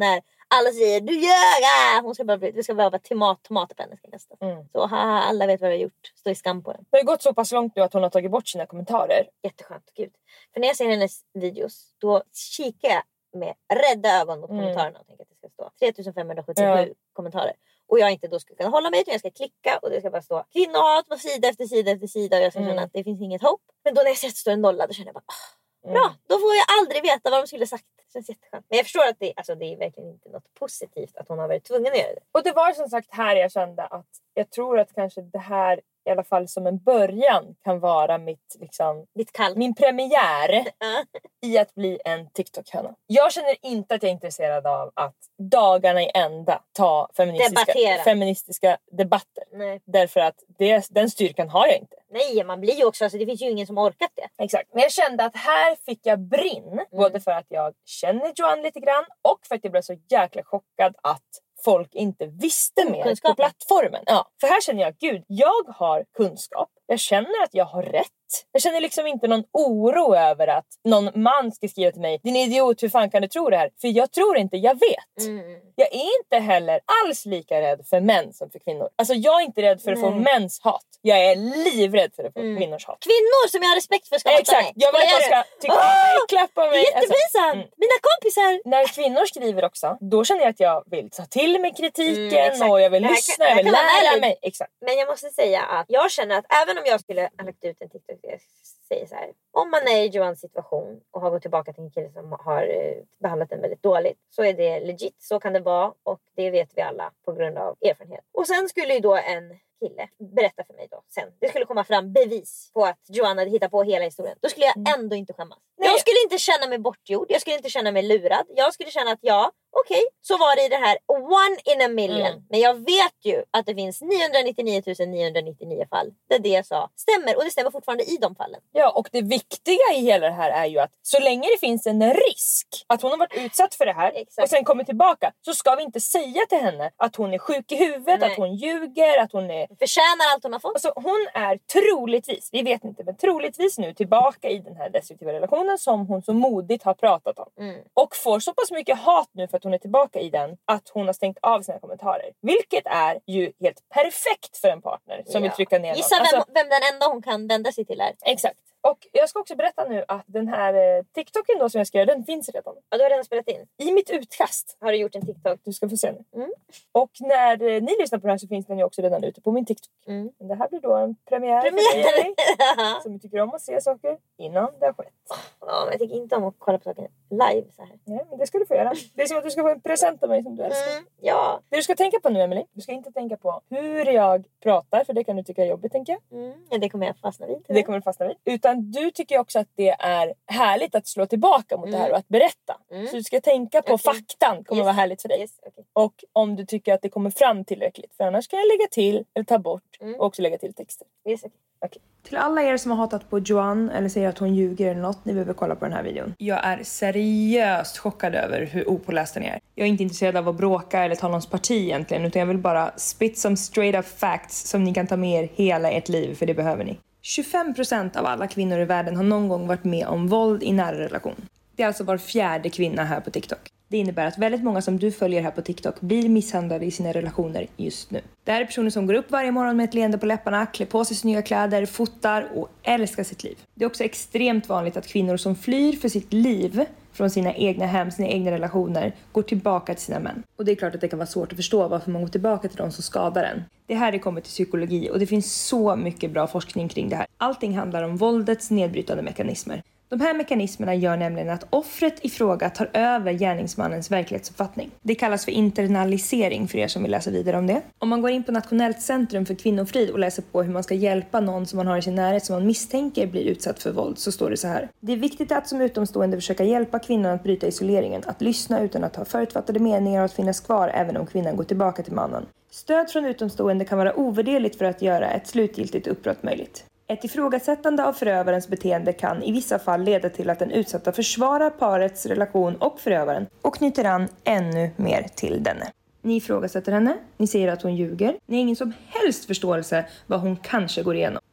alla säger du gör. Hon ska bara bli, det ska bara vara tomat, tomater på henne ska nästa. Mm. Så haha, alla vet vad du har gjort. Stå i skam på den. Det har gått så pass långt nu att hon har tagit bort sina kommentarer. Jätteskönt, gud. För när jag ser hennes videos, då kikar jag med rädda ögon mot Mm. kommentarerna och tänker att det ska stå tre tusen femhundrasjuttiosju Ja. kommentarer. Och jag inte då ska kunna hålla mig, utan jag ska klicka och det ska bara stå kvinnohat på sida efter sida efter sida och jag ska Mm. känna att det finns inget hopp. Men då när jag ser att det står en nolla, då känner jag bara ah, Mm. bra, då får jag aldrig veta vad de skulle sagt. Det känns jätteskönt. Men jag förstår att det, alltså, det är verkligen inte något positivt att hon har varit tvungen att göra det. Och det var som sagt här jag kände att jag tror att kanske det här i alla fall som en början kan vara mitt liksom, Ditt kall. min premiär Ja. i att bli en TikTok-höna. Jag känner inte att jag är intresserad av att dagarna i ända ta feministiska, Debattera. feministiska debatter. Nej. Därför att det, den styrkan har jag inte. Nej, man blir ju också, alltså, det finns ju ingen som orkat det. Exakt. Men jag kände att här fick jag brinn. Både för att jag känner Joanne lite grann och för att jag blev så jäkla chockad att folk inte visste mer Kunskap. på plattformen. Ja, för här känner jag, gud, jag har kunskap. Jag känner att jag har rätt. Jag känner liksom inte någon oro över att någon man ska skriva till mig, din idiot, hur fan kan du tro det här? För jag tror inte, jag vet. Mm. Jag är inte heller alls lika rädd för män som för kvinnor. Alltså jag är inte rädd för att få Nej. mäns hat. Jag är livrädd för att få Mm. kvinnors hat. Kvinnor som jag har respekt för ska hata Exakt, mig. jag vill att de Skojar ska du? tycka om mig, klappa Det mig. är jättepinsamt. Mm. Mina kompisar. När kvinnor skriver också, då känner jag att jag vill ta till mig kritiken Mm, exakt. och jag vill Det här lyssna, kan- jag det vill här kan vara lära valid. mig. Exakt. Men jag måste säga att jag känner att även om jag skulle ha lagt ut en TikTok, jag säger så här, om man är i Joannes situation och har gått tillbaka till en kille som har eh, behandlat den väldigt dåligt, så är det legit, så kan det vara och det vet vi alla på grund av erfarenhet. Och sen skulle ju då en kille berätta för mig då sen, det skulle komma fram bevis på att Joanne hade hittat på hela historien, då skulle jag ändå inte skämmas. Nej. Jag skulle inte känna mig bortgjord, jag skulle inte känna mig lurad, jag skulle känna att ja, okej, okay, så var det i det här one in a million. Mm. Men jag vet ju att det finns niohundranittionio tusen niohundranittionio fall där det jag sa stämmer, och det stämmer fortfarande i de fallen. Ja, och det viktiga i hela det här är ju att så länge det finns en risk att hon har varit utsatt för det här Exakt. och sen kommer tillbaka, så ska vi inte säga till henne att hon är sjuk i huvudet, Nej. att hon ljuger, att hon är... Förtjänar allt hon har fått. Alltså hon är troligtvis, vi vet inte, men troligtvis nu tillbaka i den här destruktiva relationen som hon så modigt har pratat om. Mm. Och får så pass mycket hat nu för att hon är tillbaka i den att hon har stängt av sina kommentarer. Vilket är ju helt perfekt för en partner som Ja. vill trycka ner Gissa någon. vem, Alltså, vem den enda hon kan vända sig till är. exakt. Och jag ska också berätta nu att den här eh, TikToken då som jag ska göra, den finns redan. Ja, du har redan spelat in. I mitt utkast. Har du gjort en TikTok? Du ska få se nu. Mm. Och när eh, ni lyssnar på det här så finns den ju också redan ute på min TikTok. Mm. Men det här blir då en premiär, för dig, Premiär! som tycker om att se saker innan det har skett. Ja, men jag tycker inte om att kolla på saker live så här. Nej, men det ska du få göra. Det är som att du ska få en present av mig som du älskar. Mm, ja. Det du ska tänka på nu, Emily, du ska inte tänka på hur jag pratar, för det kan du tycka är jobbigt, tänker jag. Mm, ja, det kommer jag fastna vid. Det kommer du fastna vid. Utan du tycker också att det är härligt att slå tillbaka mot Mm. det här och att berätta. Mm. Så du ska tänka på Okej. faktan, kommer Yes. vara härligt för dig. Yes, okay. Och om du tycker att det kommer fram tillräckligt. För annars kan jag lägga till eller ta bort Mm. och också lägga till texter. Yes, okay. Okej. Till alla er som har hatat på Joanne eller säger att hon ljuger eller något, ni behöver kolla på den här videon. Jag är seriöst chockad över hur opåläst den är. Jag är inte intresserad av att bråka eller tala om parti egentligen, utan jag vill bara spit some straight up facts som ni kan ta med er hela ert liv, för det behöver ni. tjugofem procent av alla kvinnor i världen har någon gång varit med om våld i nära relation. Det är alltså var fjärde kvinna här på TikTok. Det innebär att väldigt många som du följer här på TikTok blir misshandlade i sina relationer just nu. Det här är personer som går upp varje morgon med ett leende på läpparna, klär på sig snygga kläder, fotar och älskar sitt liv. Det är också extremt vanligt att kvinnor som flyr för sitt liv från sina egna hem, sina egna relationer, går tillbaka till sina män. Och det är klart att det kan vara svårt att förstå varför man går tillbaka till de som skadar en. Det här är kommit till psykologi och det finns så mycket bra forskning kring det här. Allting handlar om våldets nedbrytande mekanismer. De här mekanismerna gör nämligen att offret i fråga tar över gärningsmannens verklighetsuppfattning. Det kallas för internalisering för er som vill läsa vidare om det. Om man går in på Nationellt centrum för kvinnofrid och läser på hur man ska hjälpa någon som man har i sin närhet som man misstänker blir utsatt för våld, så står det så här. Det är viktigt att som utomstående försöka hjälpa kvinnan att bryta isoleringen, att lyssna utan att ha förutfattade meningar och att finnas kvar även om kvinnan går tillbaka till mannen. Stöd från utomstående kan vara ovärderligt för att göra ett slutgiltigt uppbrott möjligt. Ett ifrågasättande av förövarens beteende kan i vissa fall leda till att den utsatta försvarar parets relation och förövaren och knyter an ännu mer till denne. Ni ifrågasätter henne, ni säger att hon ljuger, ni har ingen som helst förståelse vad hon kanske går igenom.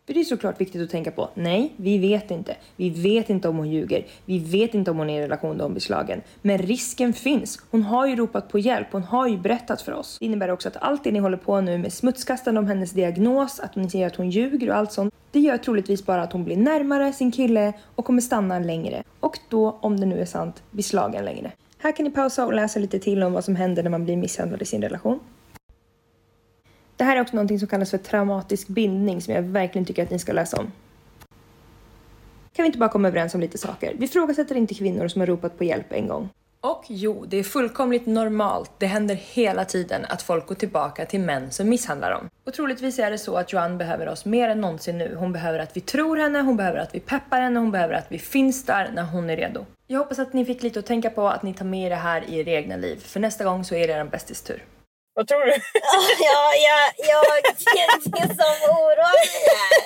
För det är såklart viktigt att tänka på. Nej, vi vet inte. Vi vet inte om hon ljuger. Vi vet inte om hon är i en relation då hon blir slagen. Men risken finns. Hon har ju ropat på hjälp. Hon har ju berättat för oss. Det innebär också att allt det ni håller på nu med smutskastande om hennes diagnos, att ni säger att hon ljuger och allt sånt, det gör troligtvis bara att hon blir närmare sin kille och kommer stanna längre. Och då, om det nu är sant, blir slagen längre. Här kan ni pausa och läsa lite till om vad som händer när man blir misshandlad i sin relation. Det här är också någonting som kallas för traumatisk bindning som jag verkligen tycker att ni ska läsa om. Kan vi inte bara komma överens om lite saker? Vi ifrågasätter inte kvinnor som har ropat på hjälp en gång. Och jo, det är fullkomligt normalt. Det händer hela tiden att folk går tillbaka till män som misshandlar dem. Och troligtvis är det så att Joanne behöver oss mer än någonsin nu. Hon behöver att vi tror henne, hon behöver att vi peppar henne, hon behöver att vi finns där när hon är redo. Jag hoppas att ni fick lite att tänka på, att ni tar med det här i er egna liv. För nästa gång så är det en bästis tur. Vad tror du? Ja, ja, ja, det som oroar mig här.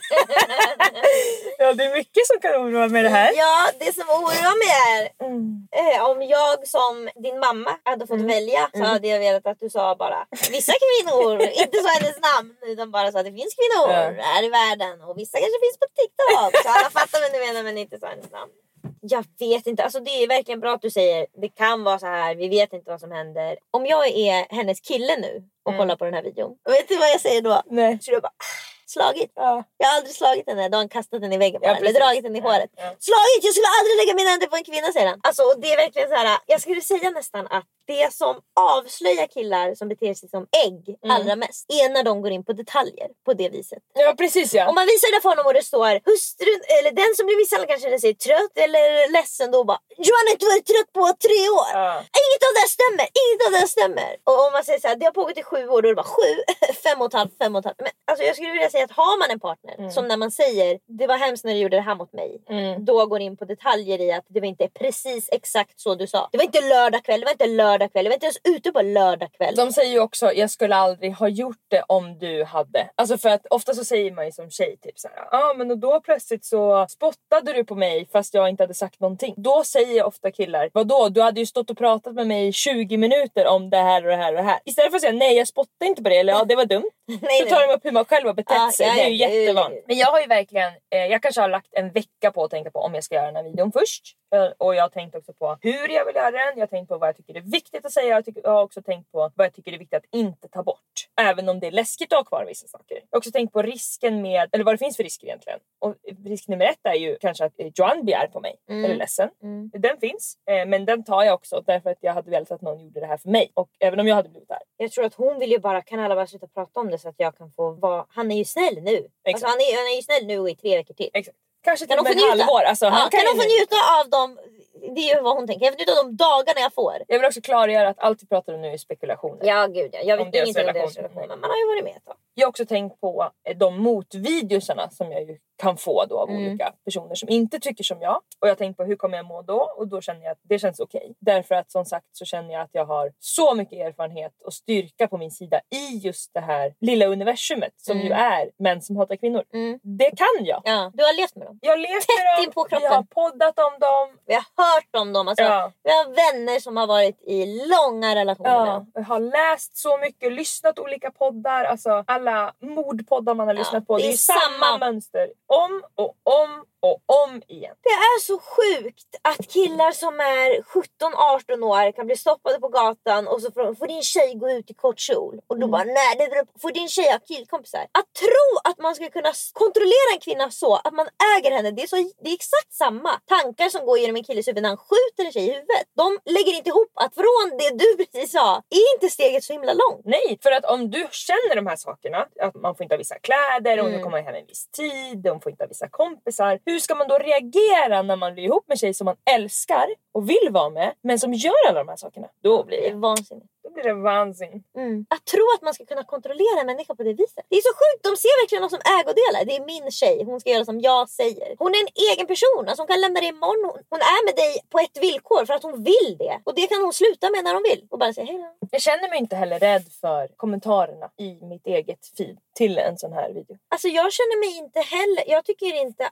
Ja, det är mycket som kan oroa mig det här. Ja, det som oroar mig är mm. eh, om jag som din mamma hade fått mm. välja så mm. hade jag velat att du sa bara vissa kvinnor, inte så hennes namn utan bara så att det finns kvinnor mm. här i världen och vissa kanske finns på TikTok. Så alla fattar vad du menar men inte så hennes namn. Jag vet inte, alltså det är verkligen bra att du säger det kan vara så här, vi vet inte vad som händer. Om jag är hennes kille nu och mm. kollar på den här videon, och vet du vad jag säger då? Nej. Så jag bara, slagit? Ja. Jag har aldrig slagit henne, då har han kastat den i väggen bara, ja, eller dragit den i håret. Ja. Slagit, jag skulle aldrig lägga mina händer på en kvinna, säger han. Alltså och det är verkligen så här, jag skulle säga nästan att det som avslöjar killar som beter sig som ägg mm. allra mest är när de går in på detaljer på det viset. Ja, precis ja. Om man visar det för honom och det står hustrun, eller den som blir misshandlad kanske det säger trött eller ledsen, då bara Johan har inte varit trött på tre år. Ja. Inget av det stämmer, inget av det stämmer. Och om man säger så här, det har pågått i sju år, då är det bara sju, fem och ett halvt, fem och ett halvt. Men alltså jag skulle vilja säga att har man en partner mm. som när man säger det var hemskt när du gjorde det här mot mig, mm. då går in på detaljer i att det var inte precis exakt så du sa. Det var inte lördag kväll, det var inte lördag kväll, det var inte ens ute på lördag kväll. De säger ju också, jag skulle aldrig ha gjort det om du hade. Alltså för att ofta så säger man ju som tjej typ så här, ja ah, men då plötsligt så spottade du på mig fast jag inte hade sagt någonting. Då säger ofta killar, vadå? Du hade ju stått och pratat med mig i tjugo minuter om det här och det här och det här. Istället för att säga, nej jag spottade inte på det, eller ja det var dumt. nej, så tar nej. de upp hur man själv har betett ah, sig. Ja, det är ju ja, jättevanligt. Men jag har ju verkligen, eh, jag kanske har lagt en vecka på att tänka på om jag ska göra den här videon först. Och jag har tänkt också på hur jag vill göra den. Jag har tänkt på vad jag tycker är viktigt att säga. Jag, tycker, jag har också tänkt på vad jag tycker är viktigt att inte ta bort. Även om det är läskigt att ha kvar vissa saker. Jag har också tänkt på risken med, eller vad det finns för risker egentligen. Och risk nummer ett är ju kanske att Joanne blir arg på mig. Mm. Eller ledsen. Mm. Den finns. Men den tar jag också därför att jag hade velat att någon gjorde det här för mig. Och även om jag hade blivit arg. Jag tror att hon vill ju bara, kan alla bara sluta prata om det så att jag kan få vara, han är ju snäll nu. Alltså, han, är, han är ju snäll nu och i tre veckor till. Exakt. Kanske till och med ett halvår. Alltså, ja, han kan de få njuta av dem? Det är ju vad hon tänker. Jag vill njuta av de dagarna jag får. Jag vill också klargöra att allt vi pratar om nu är spekulationer. Ja, gud ja. Jag vet ingenting om deras relation. Men man har ju varit med då. Jag har också tänkt på de motvideosarna som jag ju kan få då av mm. olika personer som inte tycker som jag. Och jag har tänkt på hur kommer jag må då? Och då känner jag att det känns okej. Okay. Därför att som sagt så känner jag att jag har så mycket erfarenhet och styrka på min sida i just det här lilla universumet som mm. ju är män som hatar kvinnor. Mm. Det kan jag. Ja, du har levt med dem. Jag har levt med dem. På kroppen. Vi har poddat om dem. Vi har hört om dem. Alltså, ja. Vi har vänner som har varit i långa relationer. Ja, jag har läst så mycket, lyssnat olika poddar. Alltså alla mordpoddar man har ja, lyssnat på. Det är, det är samma. samma mönster. Om och om och om igen. Det är så sjukt att killar som är sjutton arton år kan bli stoppade på gatan och så får, får din tjej gå ut i kort kjol. Och då mm. bara, nej, det får din tjej ha killkompisar. Att tro att man ska kunna kontrollera en kvinna så att man äger henne, det är, så, det är exakt samma tankar som går genom en killes huvud när han skjuter en tjej i huvudet. De lägger inte ihop att från det du precis sa är inte steget så himla långt. Nej, för att om du känner de här sakerna, att man får inte ha vissa kläder, mm. och du kommer hem en viss tid, de får inte ha vissa kompisar. Hur ska man då reagera när man blir ihop med tjej som man älskar och vill vara med, men som gör alla de här sakerna? Då blir det, det vansinnigt. Då blir det vansinnigt. Mm. Att tro att man ska kunna kontrollera en människa på det viset. Det är så sjukt, de ser verkligen oss som ägodelar. Det är min tjej, hon ska göra som jag säger. Hon är en egen person, alltså hon kan lämna dig imorgon. Hon, hon är med dig på ett villkor för att hon vill det. Och det kan hon sluta med när hon vill. Och bara säga hej då. Jag känner mig inte heller rädd för kommentarerna i mitt eget feed till en sån här video. Alltså jag känner mig inte heller, jag tycker inte att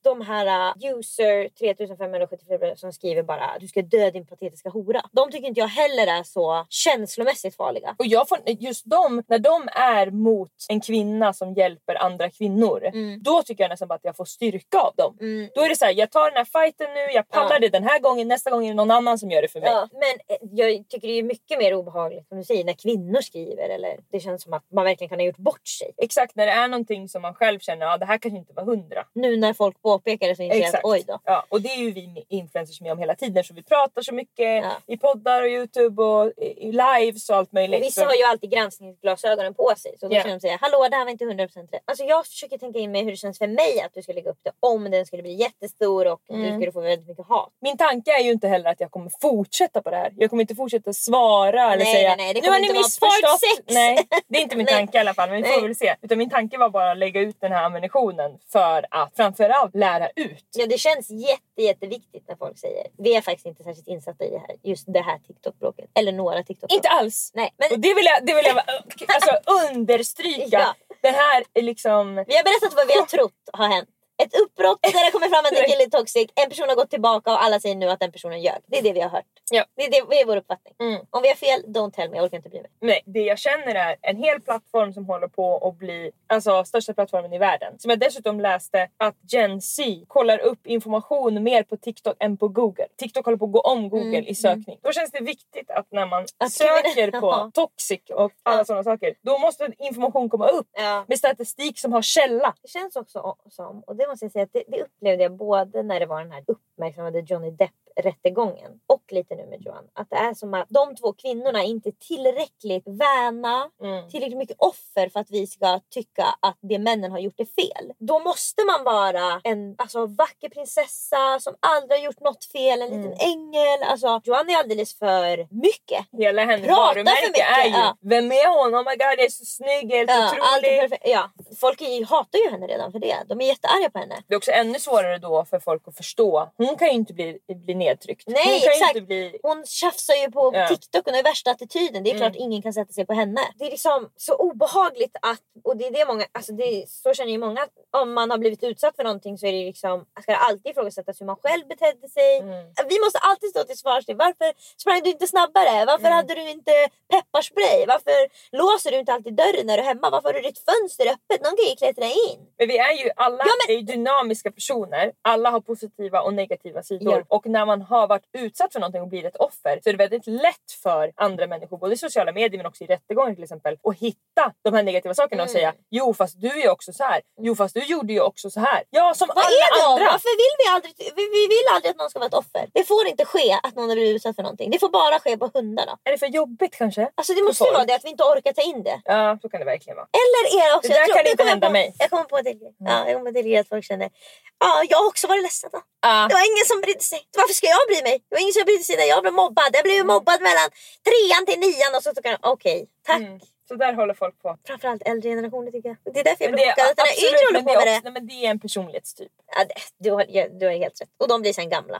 de här uh, user tre tusen femhundrasjuttiofyra som skriver bara du ska dö din patetiska hora. De tycker inte jag heller är så känslomässigt farliga. Och jag får, just de, när de är mot en kvinna som hjälper andra kvinnor, mm. då tycker jag nästan bara att jag får styrka av dem. Mm. Då är det så här, jag tar den här fighten nu, jag pallar ja. det den här gången, nästa gång är det någon annan som gör det för mig. Ja, men jag tycker det är mycket mer obehagligt som du säger, när kvinnor skriver, eller det känns som att man verkligen kan ha gjort bort sig. Exakt, när det är någonting som man själv känner, ja det här kanske inte var hundra. Nu när folk påpekar det så inser jag att oj då. Ja, och det är ju vi influencers med om hela tiden, så vi pratar så mycket ja. i poddar och YouTube och i lives och allt möjligt. Och vissa så... har ju alltid granskningsglasögonen på sig, så då yeah. kan de säga, hallå det här var inte hundra procent rätt. Alltså jag försöker tänka in mig hur det känns för mig att du skulle lägga upp det om den skulle bli jättestor och mm. du skulle få väldigt mycket hat. Min tanke är ju inte heller att jag kommer fortsätta på det här. Jag kommer inte fortsätta svara eller nej, säga, nej, nej, det nu har ni missförstått. Sex. Nej, det är inte min tanke i alla fall, men vi får nej. väl se. Utan min tanke var bara att lägga ut den här ammunitionen för att framförallt lära ut. Ja, det känns jätte, jätteviktigt när folk säger, vi är faktiskt inte särskilt insatta i det här, just det här TikTok-bråket. Eller några TikTok-bråk. Inte alls. Nej, men... Och det vill jag, det vill jag alltså, understryka. Ja. Det här är liksom... Vi har berättat vad vi har trott har hänt. Ett uppbrott där det kommer fram att en kille är toxic. En person har gått tillbaka och alla säger nu att den personen ljög. Det är det vi har hört. Ja. Det, är det, det är vår uppfattning. Mm. Om vi har fel, don't tell me. Jag orkar inte bry mig. Nej, det jag känner är en hel plattform som håller på att bli alltså största plattformen i världen. Som jag dessutom läste att Gen Z kollar upp information mer på TikTok än på Google. TikTok håller på att gå om Google mm. i sökning. Mm. Då känns det viktigt att när man att söker på ja. toxic och alla ja. sådana saker, då måste information komma upp ja. med statistik som har källa. Det känns också som, och det måste jag säga att det, det upplevde jag både när det var den här uppmärksammade Johnny Depp-rättegången och lite nu med Joanne. Att det är som att de två kvinnorna inte är tillräckligt värna, mm. tillräckligt mycket offer för att vi ska tycka att det männen har gjort är fel. Då måste man vara en alltså, vacker prinsessa som aldrig har gjort något fel, en mm. liten ängel. Alltså, Joanne är alldeles för mycket. Hela hennes varumärke är ju, ja. vem är hon? Oh my god, jag är så snygg, helt ja, otrolig. Ja, folk är, hatar ju henne redan för det. De är jättearga på henne. Det är också ännu svårare då för folk att förstå. Hon kan ju inte bli, bli nedtryckt. Nej, hon kan exakt. Inte bli... Hon tjafsar ju på ja. TikTok och är värsta attityden. Det är mm. klart ingen kan sätta sig på henne. Det är liksom så obehagligt att, och det är det många, alltså det, så känner ju många att om man har blivit utsatt för någonting så är det liksom, ska det alltid ifrågasättas hur man själv betedde sig. Mm. Vi måste alltid stå till svars till, varför sprang du inte snabbare? Varför mm. hade du inte pepparspray? Varför låser du inte alltid dörren när du är hemma? Varför har du ditt fönster öppet? Någon kan ju klättra in. Men vi är ju alla ja, men... är ju dynamiska personer. Alla har positiva och negativa sidor. Ja. Och när man har varit utsatt för någonting och blir ett offer så är det väldigt lätt för andra människor, både i sociala medier men också i rättegångar till exempel, att hitta de här negativa sakerna mm. och säga, jo fast du är också så här. Jo fast du gjorde ju också så här. Ja, som vad alla är det andra. Varför vill vi aldrig, vi, vi vill aldrig att någon ska vara ett offer. Det får inte ske att någon har blivit utsatt för någonting. Det får bara ske på hundarna. Är det för jobbigt kanske? Alltså det måste ju vara det att vi inte orkar ta in det. Ja, så kan det verkligen vara. Eller är det också, det där jag tror, kan inte hända på, mig. Jag kommer på det. Mm. Ja, jag kommer till att folk känner, ja, jag har också varit ledsen då. Uh. Det var ingen som brydde sig. Varför ska jag bry mig? Det var ingen som brydde sig när jag blev mobbad. Jag blev ju mobbad mellan trean till nian och så tycker jag, okej, okay, tack. Mm. Så där håller folk på. Framförallt äldre generationer tycker jag. Det är därför jag blir chockad att den här yngre håller på med det. Nej, men det är en personlighetstyp. Ja, det, du, har, ja, du har helt rätt. Och de blir sen gamla.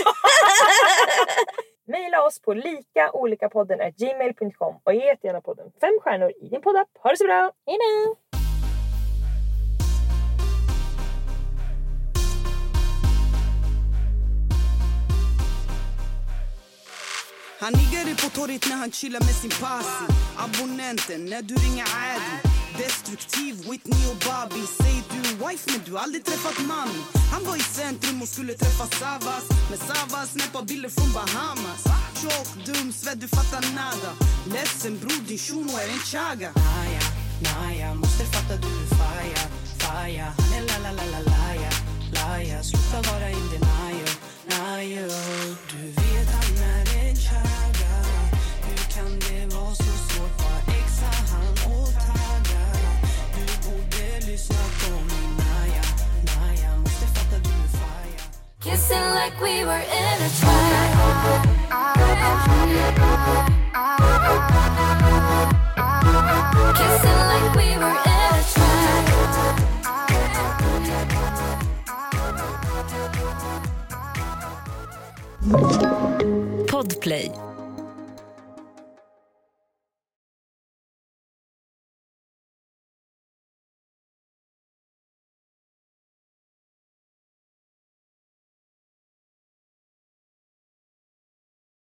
Maila oss på lika olika podden at gmail dot com och ge gärna podden fem stjärnor i din poddapp. Ha det så bra! Hej då! Han niggade på torget när han chillar med sin passi. Abonnenten när du ringer Adi. Destruktiv, Whitney och Bobby. Säger du wife men du aldrig träffat mami. Han var i centrum och skulle träffa Savas. Men Savas snäppa bilder från Bahamas. Tjock, dum, svett, du fattar nada. Ledsen bror, din shuno är en chaga. Naja, naja, måste fatta du är faja. Faja, han är la la la la laja. Laja, sluta vara in denial. Naja, du vet han är en chaga. Hur kan det vara så svårt? Var exa han och tagga. Du borde lyssna på mig. Naja, naja, måste fatta du är faja. Kissing like we were in a trial. Kissing like we were in a trial. Podplay.